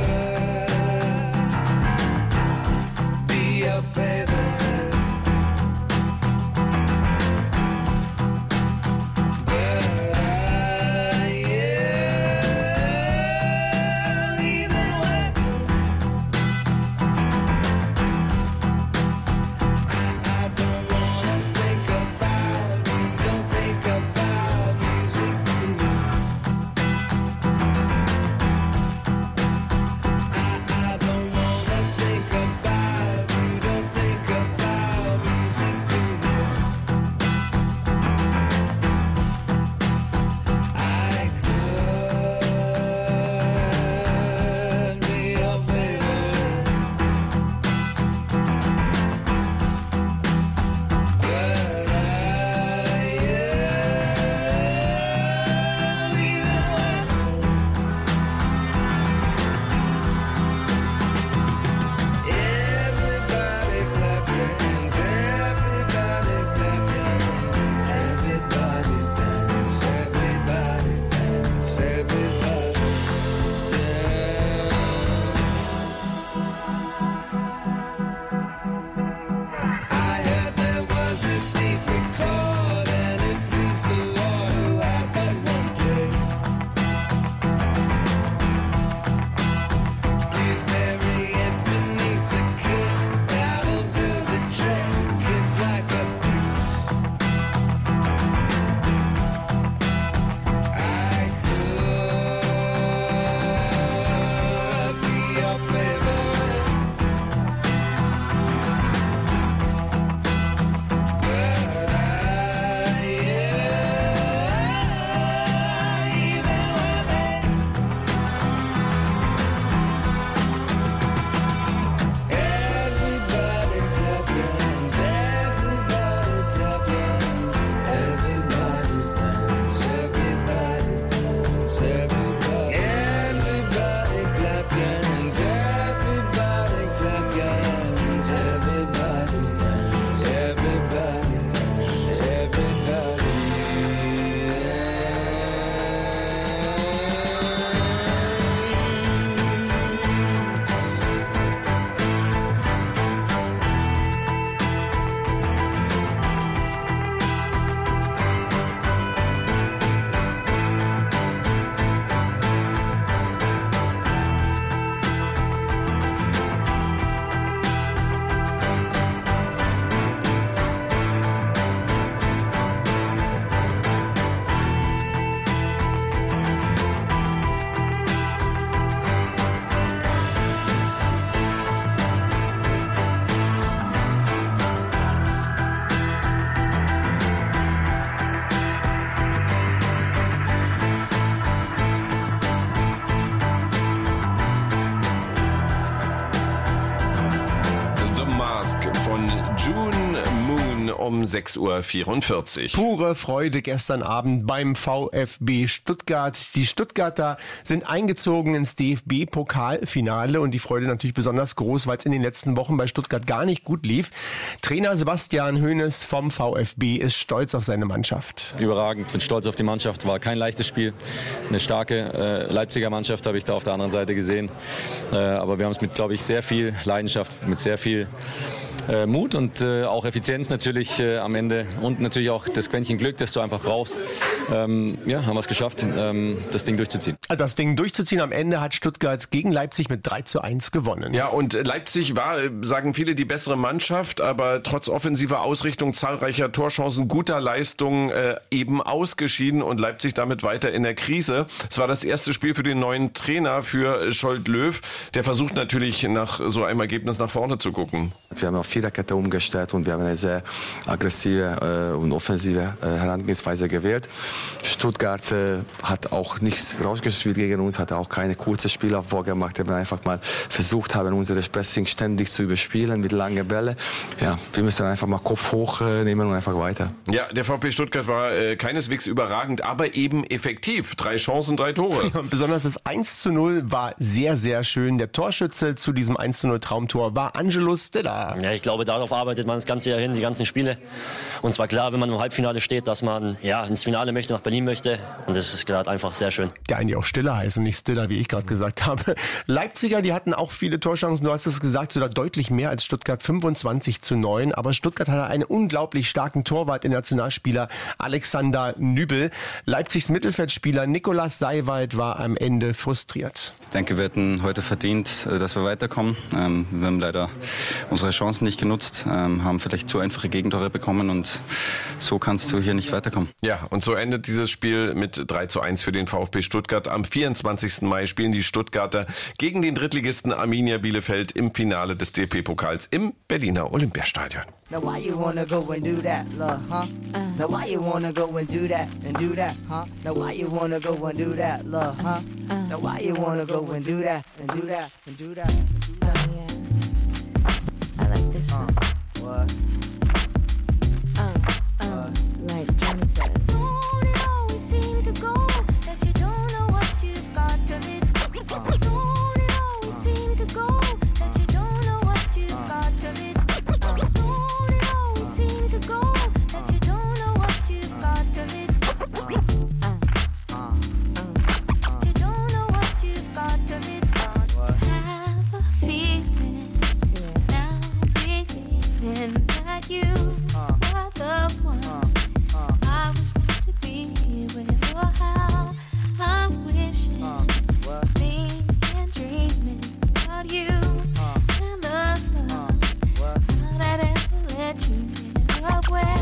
could be your favorite. But um sechs Uhr vierundvierzig. Pure Freude gestern Abend beim VfB Stuttgart. Die Stuttgarter sind eingezogen ins D F B-Pokalfinale und die Freude natürlich besonders groß, weil es in den letzten Wochen bei Stuttgart gar nicht gut lief. Trainer Sebastian Hoeneß vom VfB ist stolz auf seine Mannschaft. Überragend, bin stolz auf die Mannschaft. War kein leichtes Spiel. Eine starke äh, Leipziger Mannschaft habe ich da auf der anderen Seite gesehen. Äh, aber wir haben es mit, glaube ich, sehr viel Leidenschaft, mit sehr viel äh, Mut und äh, auch Effizienz natürlich äh, am Ende und natürlich auch das Quäntchen Glück, das du einfach brauchst. Ähm, ja, haben wir es geschafft, ähm, das Ding durchzuziehen. Das Ding durchzuziehen. Am Ende hat Stuttgart gegen Leipzig mit drei zu eins gewonnen. Ja, und Leipzig war, sagen viele, die bessere Mannschaft, aber trotz offensiver Ausrichtung, zahlreicher Torchancen, guter Leistung äh, eben ausgeschieden und Leipzig damit weiter in der Krise. Es war das erste Spiel für den neuen Trainer, für Scholt Löw. Der versucht natürlich nach so einem Ergebnis nach vorne zu gucken. Wir haben auf Viererkette umgestellt und wir haben eine sehr aggressive äh, und offensive äh, Herangehensweise gewählt. Stuttgart äh, hat auch nichts rausgespielt gegen uns, hat auch keine kurze Spieler vorgemacht. Wir haben einfach mal versucht, haben unsere Pressing ständig zu überspielen mit langen Bällen. Ja, wir müssen einfach mal Kopf hoch äh, nehmen und einfach weiter. Ja, der VfB Stuttgart war äh, keineswegs überragend, aber eben effektiv. Drei Chancen, drei Tore. Und besonders das eins zu null war sehr, sehr schön. Der Torschütze zu diesem eins zu null Traumtor war Angelo Stiller. Ja, ich glaube, darauf arbeitet man das ganze Jahr hin, die ganzen Spiele. Und zwar klar, wenn man im Halbfinale steht, dass man ja ins Finale möchte, nach Berlin möchte. Und das ist gerade einfach sehr schön. Der eigentlich auch Stiller heißt und nicht Stiller, wie ich gerade gesagt habe. Leipziger, die hatten auch viele Torchancen. Du hast es gesagt, sogar deutlich mehr als Stuttgart, fünfundzwanzig zu neun. Aber Stuttgart hatte einen unglaublich starken Torwart, den Nationalspieler Alexander Nübel. Leipzigs Mittelfeldspieler Nikolaus Seiwald war am Ende frustriert. Ich denke, wir hätten heute verdient, dass wir weiterkommen. Ähm, wir haben leider unsere Chancen nicht genutzt, ähm, haben vielleicht zu einfache Gegentore bekommen und so kannst du hier nicht weiterkommen. Ja, und so endet dieses Spiel mit drei zu eins für den VfB Stuttgart. Am vierundzwanzigsten Mai spielen die Stuttgarter gegen den Drittligisten Arminia Bielefeld im Finale des D F B-Pokals im Berliner Olympiastadion. Now why you wanna go and do that, love, huh? Now why you wanna go and do that and do that, huh? Now why you wanna go and do that, love, huh? Now why you wanna go and do that and do that and do that and do that? I like this one. Uh, what? Uh, uh, like Johnny said. Don't it always seem to go that you don't know what you've got till it's gone? Don't it always seem to go that you don't know what you've got till it's gone? Don't it always seem to go that you don't know what you've got till it's gone? You don't know what you've got till it's gone. Have a feeling now, beginning that you are the one I was meant to be with. Or how I'm wishing, thinking, dreaming about you and the love that ever let you in a way.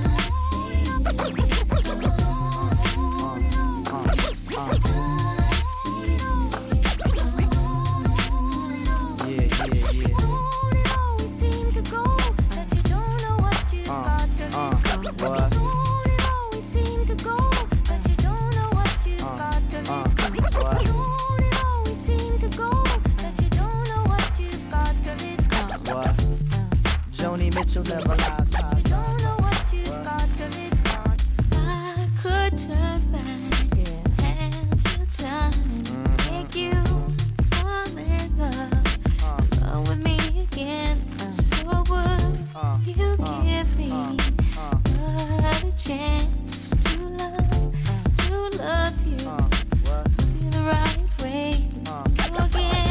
Joni Mitchell never lies, lies, Don't know what you've got till it's gone. I could turn back and to time, make you fall in love, love with me again. So would you give me another chance to love, to love you, love you the right way again?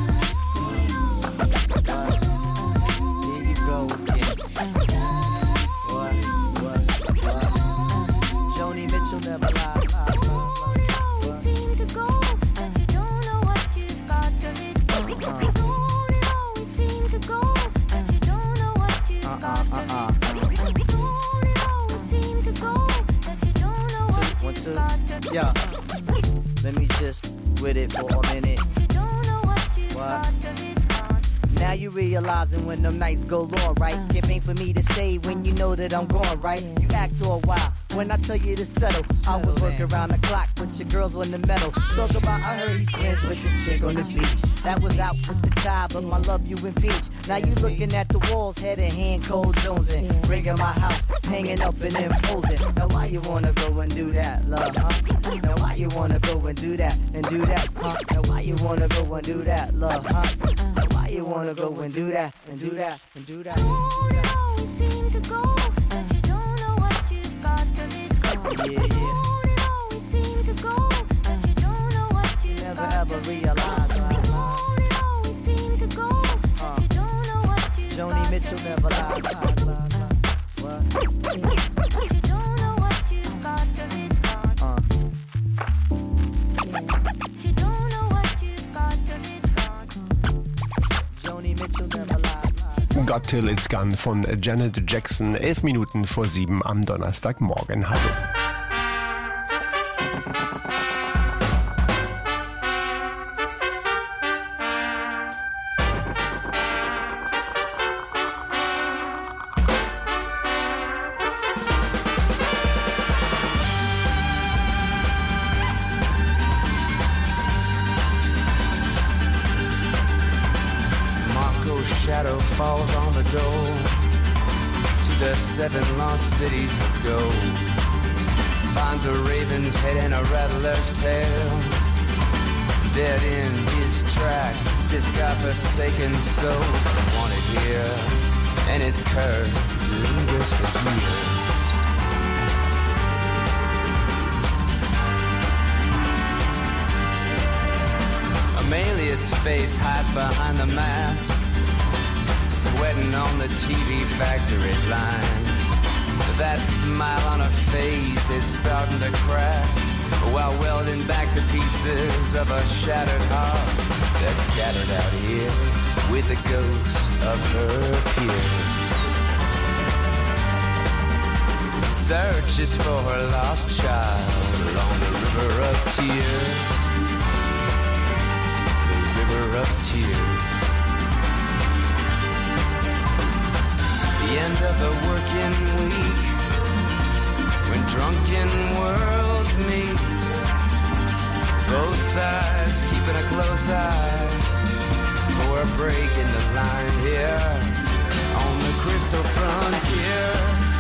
Joni Mitchell never lies, lies, lies. Seem to go that you don't know what you've got till it's gone. Don't it always seem to go that you don't know what you've got till it's gone. Don't it always seem to go that you don't know what One, you've two. got till it's Yeah. gone. Let me just with it for a minute. You don't know what you've What? got till it's gone. Now you realizing when them nights go on, right? Can't ain't for me to say when you know that I'm gone, right? You act all wild when I tell you to settle. I was working around the clock, but your girls on the metal. Talk about I heard he swims with this chick on the beach. That was out with the tie, but my love you impeach. Now you looking at the walls, head and hand, cold jonesing. Rigging my house, hanging up and imposing. Now why you wanna go and do that, love, huh? Now why you wanna go and do that, and do that, huh? Now why you wanna go and do that, love, huh? Now why you wanna go and do that, and do that, and do that? Oh, it always seems to go, but you don't know what you've got till it's gone. Yeah, yeah. Oh, it always seems to go, but you don't know what you've Never got ever till it's realize, gone. right? Oh, it always seems to go, but you don't know what you've Joni got Mitchell till never it's lies, gone. lies, lies, lies. What? But you don't know what you've got till it's gone. Uh. But you don't know what you've got till it's gone. Joni Mitchell never lies, lies. Got Till It's Gone von Janet Jackson, elf Minuten vor sieben am Donnerstagmorgen. Hallo. Marco's shadow falls on the door to the seven lost cities of gold. Finds a raven's head and a rattler's tail. Dead in his tracks, this godforsaken soul wanted here, and his curse lingers for years. Amelia's face hides behind the mask, sweating on the T V factory line. That smile on her face is starting to crack, while welding back the pieces of a shattered heart that's scattered out here with the ghosts of her peers. Searches for her lost child along the river of tears. Of tears. The end of the working week, when drunken worlds meet. Both sides keeping a close eye for a break in the line here on the crystal frontier.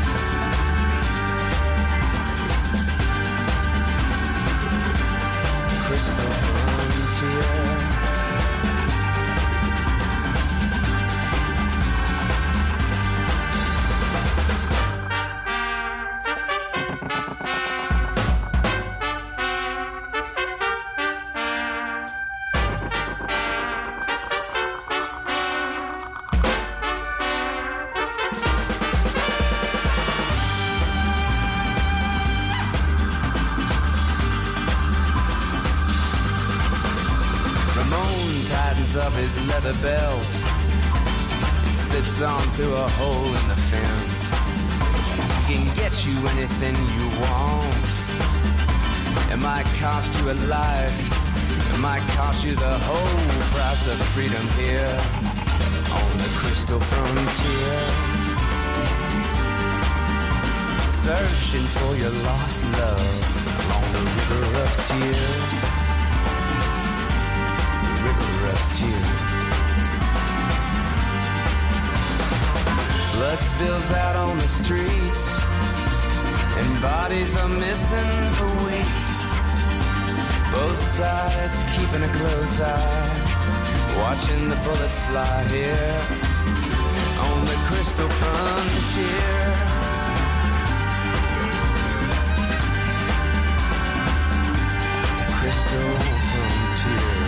Crystal frontier. Of his leather belt, it slips on through a hole in the fence. He can get you anything you want. It might cost you a life, it might cost you the whole price of freedom here on the crystal frontier. Searching for your lost love along the river of tears. River of tears. Blood spills out on the streets, and bodies are missing for weeks. Both sides keeping a close eye, watching the bullets fly here on the crystal frontier. Crystal frontier.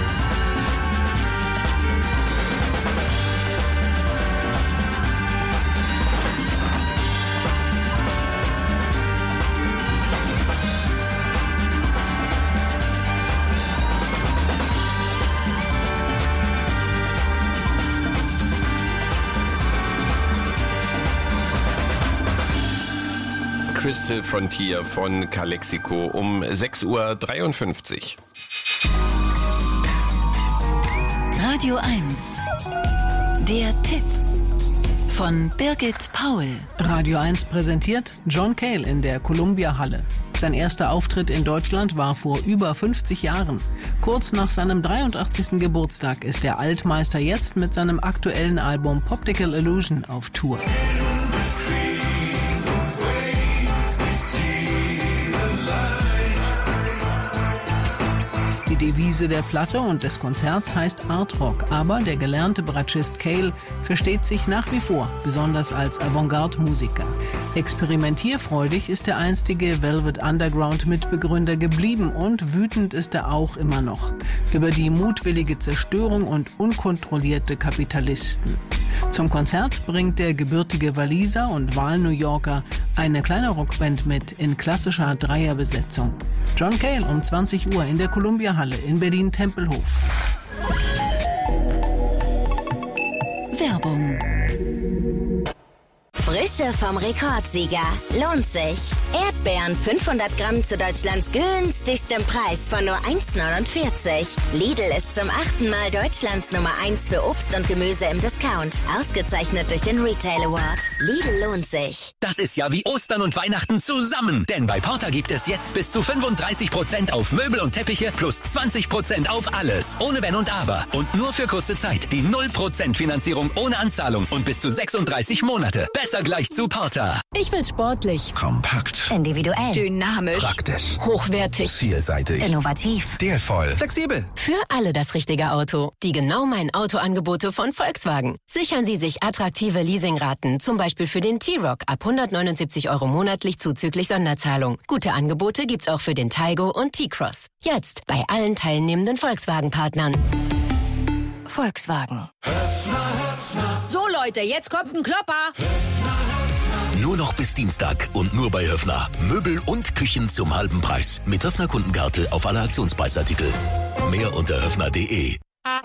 Crystal Frontier von Calexico um sechs Uhr dreiundfünfzig. Radio eins. Der Tipp von Birgit Paul. Radio eins präsentiert John Cale in der Columbia Halle. Sein erster Auftritt in Deutschland war vor über fünfzig Jahren. Kurz nach seinem dreiundachtzigsten Geburtstag ist der Altmeister jetzt mit seinem aktuellen Album Poptical Illusion auf Tour. Die Devise der Platte und des Konzerts heißt Art Rock, aber der gelernte Bratschist Cale versteht sich nach wie vor, besonders als Avantgarde-Musiker. Experimentierfreudig ist der einstige Velvet Underground-Mitbegründer geblieben und wütend ist er auch immer noch über die mutwillige Zerstörung und unkontrollierte Kapitalisten. Zum Konzert bringt der gebürtige Waliser und Wahl-New Yorker eine kleine Rockband mit in klassischer Dreierbesetzung. John Cale um zwanzig Uhr in der Columbia-Halle in Berlin-Tempelhof. Werbung. Frische vom Rekordsieger. Lohnt sich. Erdbeeren fünfhundert Gramm zu Deutschlands günstigstem Preis von nur eins neunundvierzig. Lidl ist zum achten Mal Deutschlands Nummer eins für Obst und Gemüse im Discount. Ausgezeichnet durch den Retail Award. Lidl lohnt sich. Das ist ja wie Ostern und Weihnachten zusammen. Denn bei Porta gibt es jetzt bis zu fünfunddreißig Prozent auf Möbel und Teppiche plus zwanzig Prozent auf alles. Ohne Wenn und Aber. Und nur für kurze Zeit. Die null Prozent Finanzierung ohne Anzahlung und bis zu sechsunddreißig Monate. Besser gleich zu Porta. Ich will sportlich. Kompakt. Individuell. Dynamisch. Praktisch. Hochwertig. Vielseitig. Innovativ. Stilvoll. Flexibel. Für alle das richtige Auto. Die genau mein Autoangebote von Volkswagen. Sichern Sie sich attraktive Leasingraten, zum Beispiel für den T-Roc ab hundertneunundsiebzig Euro monatlich zuzüglich Sonderzahlung. Gute Angebote gibt's auch für den Taigo und T-Cross. Jetzt bei allen teilnehmenden Volkswagen-Partnern. Volkswagen. So Leute, jetzt kommt ein Klopper. Nur noch bis Dienstag und nur bei Höffner. Möbel und Küchen zum halben Preis. Mit Höffner Kundenkarte auf alle Aktionspreisartikel. Mehr unter höffner punkt de.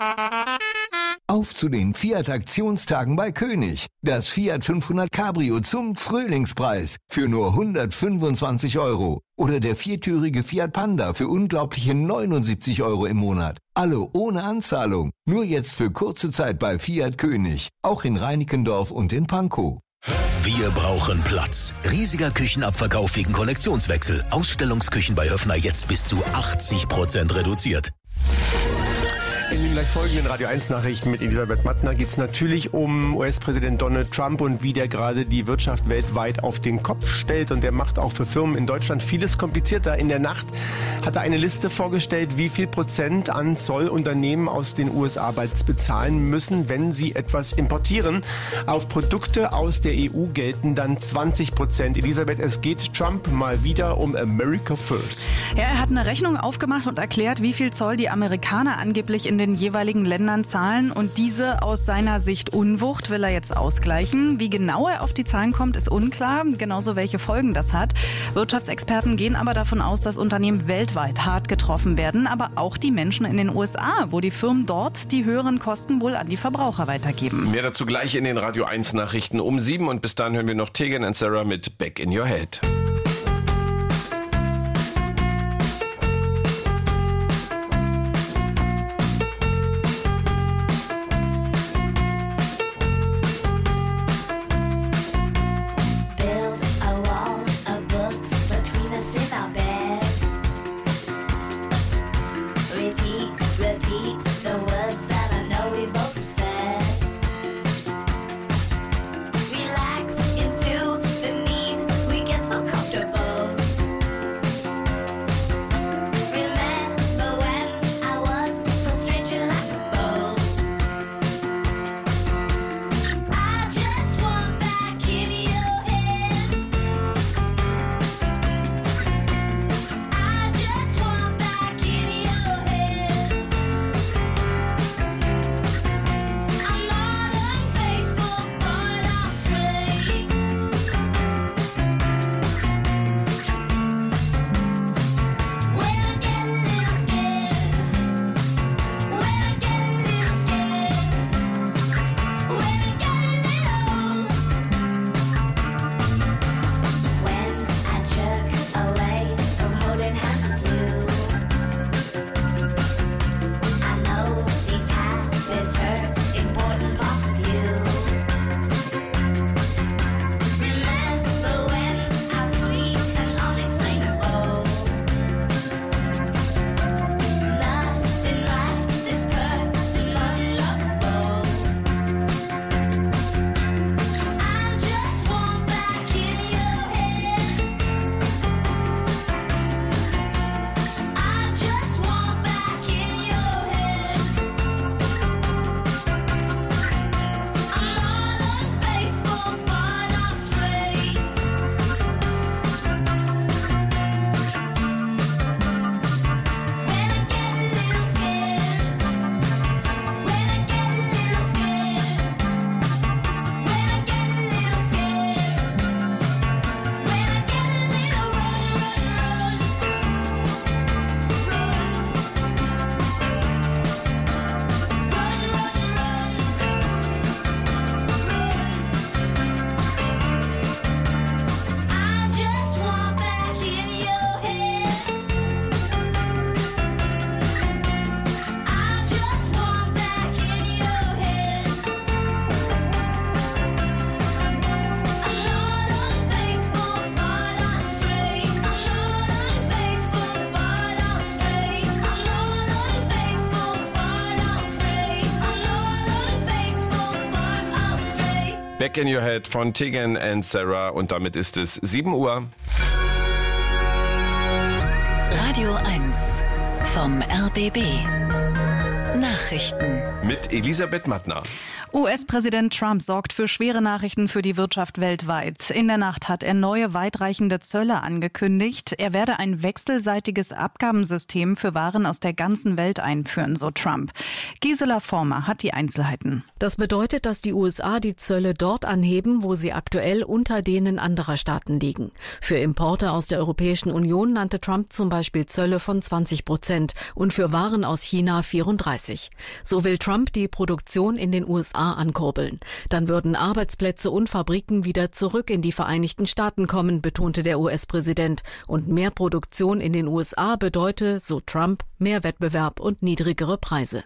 Auf zu den Fiat-Aktionstagen bei König. Das Fiat fünfhundert Cabrio zum Frühlingspreis für nur hundertfünfundzwanzig Euro. Oder der viertürige Fiat Panda für unglaubliche neunundsiebzig Euro im Monat. Alle ohne Anzahlung. Nur jetzt für kurze Zeit bei Fiat König. Auch in Reinickendorf und in Pankow. Wir brauchen Platz. Riesiger Küchenabverkauf wegen Kollektionswechsel. Ausstellungsküchen bei Höffner jetzt bis zu achtzig Prozent reduziert. In den gleich folgenden Radio eins Nachrichten mit Elisabeth Mattner geht es natürlich um U S-Präsident Donald Trump und wie der gerade die Wirtschaft weltweit auf den Kopf stellt. Und der macht auch für Firmen in Deutschland vieles komplizierter. In der Nacht hat er eine Liste vorgestellt, wie viel Prozent an Zoll Unternehmen aus den U S A bezahlen müssen, wenn sie etwas importieren. Auf Produkte aus der E U gelten dann zwanzig Prozent. Elisabeth, es geht Trump mal wieder um America First. Ja, er hat eine Rechnung aufgemacht und erklärt, wie viel Zoll die Amerikaner angeblich in den jeweiligen Ländern zahlen. Und diese aus seiner Sicht Unwucht will er jetzt ausgleichen. Wie genau er auf die Zahlen kommt, ist unklar. Genauso welche Folgen das hat. Wirtschaftsexperten gehen aber davon aus, dass Unternehmen weltweit hart getroffen werden. Aber auch die Menschen in den U S A, wo die Firmen dort die höheren Kosten wohl an die Verbraucher weitergeben. Mehr dazu gleich in den Radio eins Nachrichten um sieben. Und bis dann hören wir noch Tegan and Sarah mit Back in Your Head. Relax into the need. We get so comfortable. Back in Your Head von Tegan and Sarah und damit ist es sieben Uhr. Radio eins vom R B B. Nachrichten mit Elisabeth Mattner. U S-Präsident Trump sorgt für schwere Nachrichten für die Wirtschaft weltweit. In der Nacht hat er neue weitreichende Zölle angekündigt. Er werde ein wechselseitiges Abgabensystem für Waren aus der ganzen Welt einführen, so Trump. Gisela Former hat die Einzelheiten. Das bedeutet, dass die U S A die Zölle dort anheben, wo sie aktuell unter denen anderer Staaten liegen. Für Importe aus der Europäischen Union nannte Trump zum Beispiel Zölle von zwanzig Prozent und für Waren aus China vierunddreißig. So will Trump die Produktion in den U S A ankurbeln. Dann würden Arbeitsplätze und Fabriken wieder zurück in die Vereinigten Staaten kommen, betonte der U S-Präsident. Und mehr Produktion in den U S A bedeute, so Trump, mehr Wettbewerb und niedrigere Preise.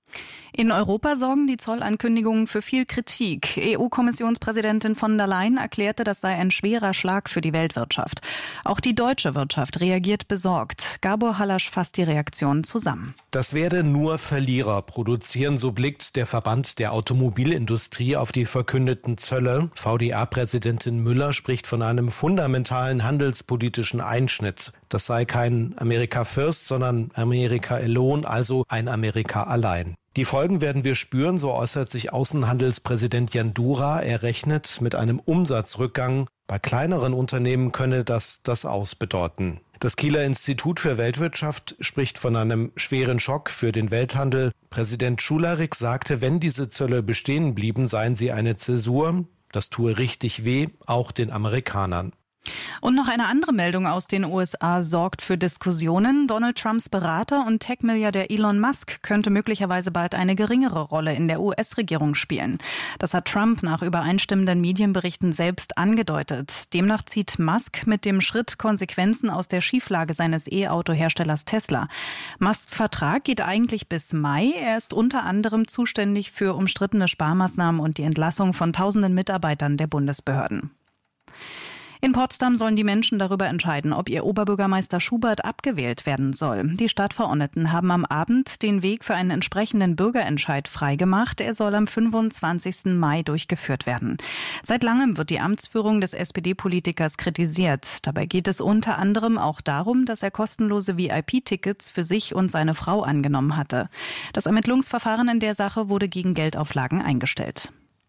In Europa sorgen die Zollankündigungen für viel Kritik. E U-Kommissionspräsidentin von der Leyen erklärte, das sei ein schwerer Schlag für die Weltwirtschaft. Auch die deutsche Wirtschaft reagiert besorgt. Gabor Hallasch fasst die Reaktionen zusammen. Das werde nur Verlierer produzieren, so blickt der Verband der Automobilindustrie auf die verkündeten Zölle. V D A-Präsidentin Müller spricht von einem fundamentalen handelspolitischen Einschnitt. Das sei kein America First, sondern America Alone, also ein Amerika allein. Die Folgen werden wir spüren, so äußert sich Außenhandelspräsident Jandura. Er rechnet mit einem Umsatzrückgang. Bei kleineren Unternehmen könne das das Aus bedeuten. Das Kieler Institut für Weltwirtschaft spricht von einem schweren Schock für den Welthandel. Präsident Schularik sagte, wenn diese Zölle bestehen blieben, seien sie eine Zäsur. Das tue richtig weh, auch den Amerikanern. Und noch eine andere Meldung aus den U S A sorgt für Diskussionen. Donald Trumps Berater und Tech-Milliardär Elon Musk könnte möglicherweise bald eine geringere Rolle in der U S-Regierung spielen. Das hat Trump nach übereinstimmenden Medienberichten selbst angedeutet. Demnach zieht Musk mit dem Schritt Konsequenzen aus der Schieflage seines E-Auto-Herstellers Tesla. Musks Vertrag geht eigentlich bis Mai. Er ist unter anderem zuständig für umstrittene Sparmaßnahmen und die Entlassung von tausenden Mitarbeitern der Bundesbehörden. In Potsdam sollen die Menschen darüber entscheiden, ob ihr Oberbürgermeister Schubert abgewählt werden soll. Die Stadtverordneten haben am Abend den Weg für einen entsprechenden Bürgerentscheid freigemacht. Er soll am fünfundzwanzigsten Mai durchgeführt werden. Seit langem wird die Amtsführung des S P D-Politikers kritisiert. Dabei geht es unter anderem auch darum, dass er kostenlose V I P-Tickets für sich und seine Frau angenommen hatte. Das Ermittlungsverfahren in der Sache wurde gegen Geldauflagen eingestellt.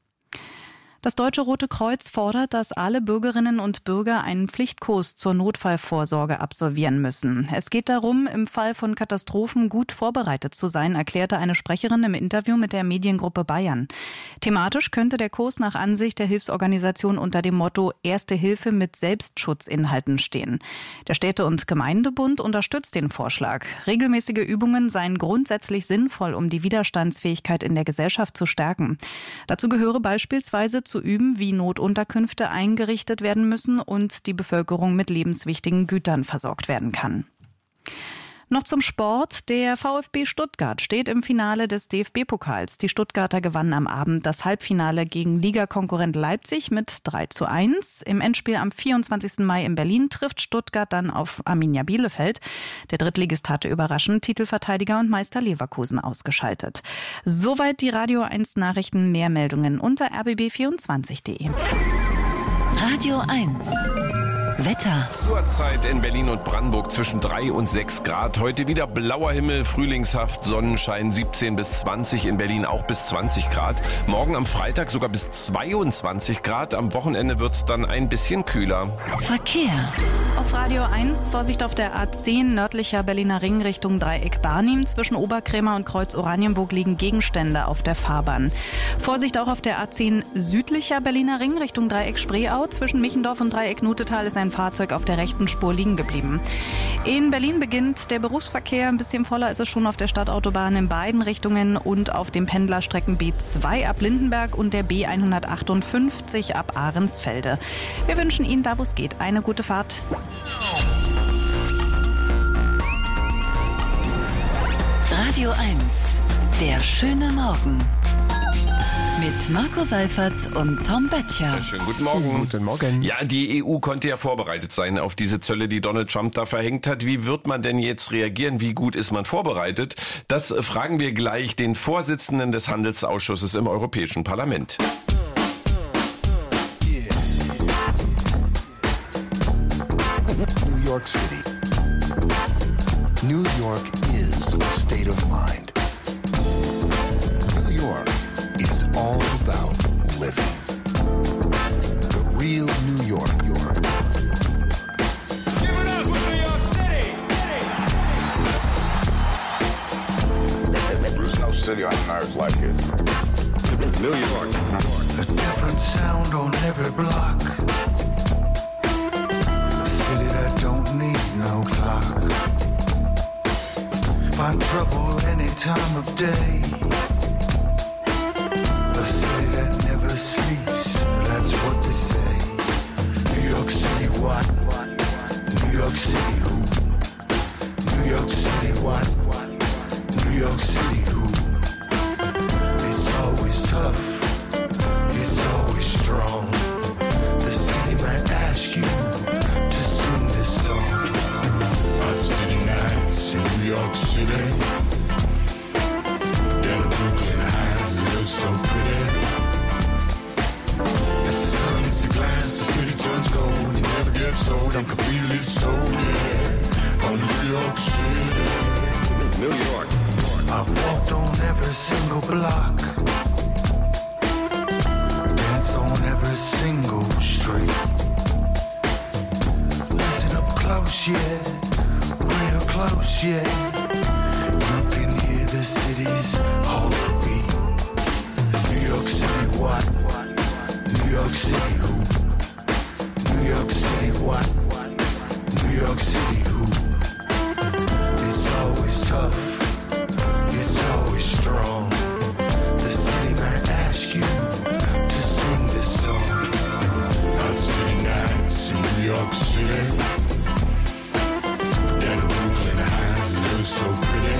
Das Deutsche Rote Kreuz fordert, dass alle Bürgerinnen und Bürger einen Pflichtkurs zur Notfallvorsorge absolvieren müssen. Es geht darum, im Fall von Katastrophen gut vorbereitet zu sein, erklärte eine Sprecherin im Interview mit der Mediengruppe Bayern. Thematisch könnte der Kurs nach Ansicht der Hilfsorganisation unter dem Motto Erste Hilfe mit Selbstschutzinhalten stehen. Der Städte- und Gemeindebund unterstützt den Vorschlag. Regelmäßige Übungen seien grundsätzlich sinnvoll, um die Widerstandsfähigkeit in der Gesellschaft zu stärken. Dazu gehöre beispielsweise zu üben, wie Notunterkünfte eingerichtet werden müssen und die Bevölkerung mit lebenswichtigen Gütern versorgt werden kann. Noch zum Sport. Der VfB Stuttgart steht im Finale des D F B-Pokals. Die Stuttgarter gewannen am Abend das Halbfinale gegen Ligakonkurrent Leipzig mit drei zu eins. Im Endspiel am vierundzwanzigsten Mai in Berlin trifft Stuttgart dann auf Arminia Bielefeld. Der Drittligist hatte überraschend Titelverteidiger und Meister Leverkusen ausgeschaltet. Soweit die Radio eins Nachrichten. Mehr Meldungen unter r b b vierundzwanzig punkt de. Radio eins. Wetter. Zurzeit in Berlin und Brandenburg zwischen drei und sechs Grad. Heute wieder blauer Himmel, frühlingshaft, Sonnenschein siebzehn bis zwanzig, in Berlin auch bis zwanzig Grad. Morgen am Freitag sogar bis zweiundzwanzig Grad. Am Wochenende wird es dann ein bisschen kühler. Verkehr. Auf Radio eins, Vorsicht auf der A zehn, nördlicher Berliner Ring Richtung Dreieck Barnim. Zwischen Oberkrämer und Kreuz Oranienburg liegen Gegenstände auf der Fahrbahn. Vorsicht auch auf der A zehn, südlicher Berliner Ring Richtung Dreieck Spreeau. Zwischen Michendorf und Dreieck Nutetal ist ein Fahrzeug auf der rechten Spur liegen geblieben. In Berlin beginnt der Berufsverkehr. Ein bisschen voller ist es schon auf der Stadtautobahn in beiden Richtungen und auf dem Pendlerstrecken B zwei ab Lindenberg und der B hundertachtundfünfzig ab Ahrensfelde. Wir wünschen Ihnen, da wo es geht, eine gute Fahrt. Radio eins. Der schöne Morgen. Mit Marco Seifert und Tom Böttcher. Schönen guten Morgen. Guten Morgen. Ja, die E U konnte ja vorbereitet sein auf diese Zölle, die Donald Trump da verhängt hat. Wie wird man denn jetzt reagieren? Wie gut ist man vorbereitet? Das fragen wir gleich den Vorsitzenden des Handelsausschusses im Europäischen Parlament. York City. New York is a state of mind. New York is all about living. The real New York, York. Give it up for New York City! There's no city on earth like it. New York. A different sound on every block. A city that don't need no clock. Find trouble any time of day. A city that never sleeps, that's what they say. New York City what? New York City who? New York City what? New York City who? It's always tough, it's always strong. The city might ask you to sing this song. Hot city nights in New York City. Down to Brooklyn Heights, it looks so pretty. As the sun hits the glass, the city turns gold. It never gets old, I'm completely sold, yeah. On New York City. New York. I've walked on every single block. Danced on every single street. Listen up close, yeah. Real close, yeah. You can hear the city's heartbeat. New York City what? New York City who? New York City what? New York City who? It's always tough. It's always strong. The city might ask you to sing this song. Hot city nights in New York City. Down to Brooklyn Heights, it looks so pretty.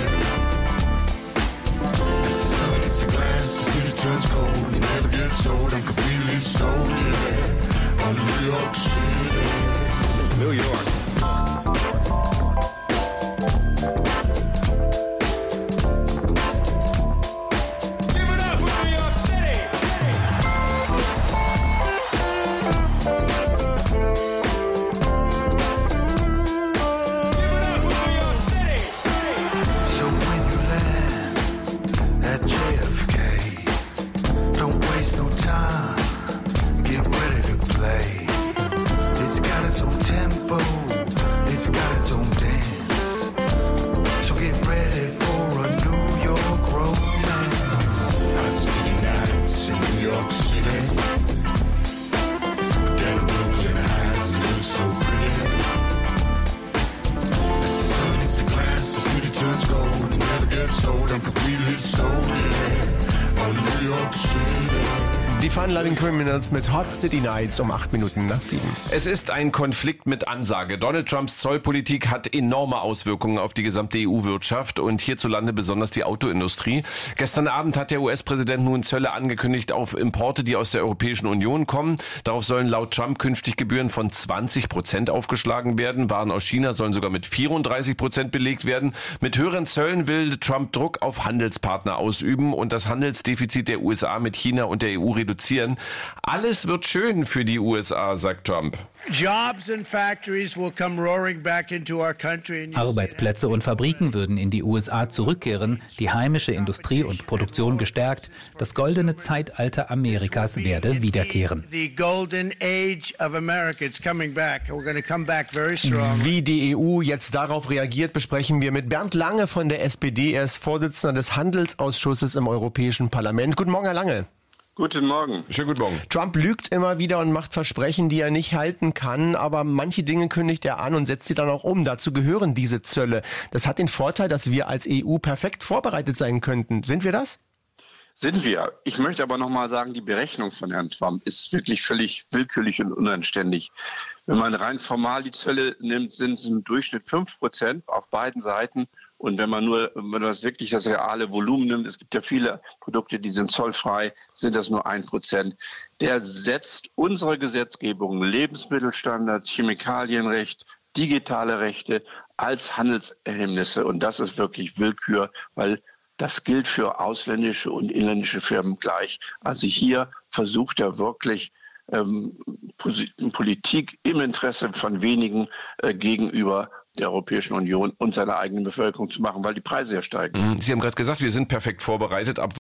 As the sun hits the glass, the city turns cold. It never gets old, I'm completely sold, yeah. On New York City. New York. Die Fun-Loving Criminals mit Hot City Nights um acht Minuten nach sieben. Es ist ein Konflikt mit Ansage. Donald Trumps Zollpolitik hat enorme Auswirkungen auf die gesamte E U-Wirtschaft und hierzulande besonders die Autoindustrie. Gestern Abend hat der U S-Präsident nun Zölle angekündigt auf Importe, die aus der Europäischen Union kommen. Darauf sollen laut Trump künftig Gebühren von zwanzig Prozent aufgeschlagen werden. Waren aus China sollen sogar mit vierunddreißig Prozent belegt werden. Mit höheren Zöllen will Trump Druck auf Handelspartner ausüben und das Handelsdefizit der U S A mit China und der E U reduzieren. Alles wird schön für die U S A, sagt Trump. Arbeitsplätze und Fabriken würden in die U S A zurückkehren, die heimische Industrie und Produktion gestärkt. Das goldene Zeitalter Amerikas werde wiederkehren. Wie die E U jetzt darauf reagiert, besprechen wir mit Bernd Lange von der S P D. Er ist Vorsitzender des Handelsausschusses im Europäischen Parlament. Guten Morgen, Herr Lange. Guten Morgen. Schönen guten Morgen. Trump lügt immer wieder und macht Versprechen, die er nicht halten kann, aber manche Dinge kündigt er an und setzt sie dann auch um. Dazu gehören diese Zölle. Das hat den Vorteil, dass wir als E U perfekt vorbereitet sein könnten. Sind wir das? Sind wir. Ich möchte aber noch mal sagen, die Berechnung von Herrn Trump ist wirklich völlig willkürlich und unanständig. Wenn man rein formal die Zölle nimmt, sind es im Durchschnitt fünf Prozent auf beiden Seiten. Und wenn man nur, wenn man das wirklich das reale Volumen nimmt, es gibt ja viele Produkte, die sind zollfrei, sind das nur ein Prozent. Der setzt unsere Gesetzgebung, Lebensmittelstandards, Chemikalienrecht, digitale Rechte als Handelshemmnisse. Und das ist wirklich Willkür, weil das gilt für ausländische und inländische Firmen gleich. Also hier versucht er wirklich ähm, Politik im Interesse von wenigen äh, gegenüber der Europäischen Union und seiner eigenen Bevölkerung zu machen, weil die Preise ja steigen. Sie haben gerade gesagt, wir sind perfekt vorbereitet. Ab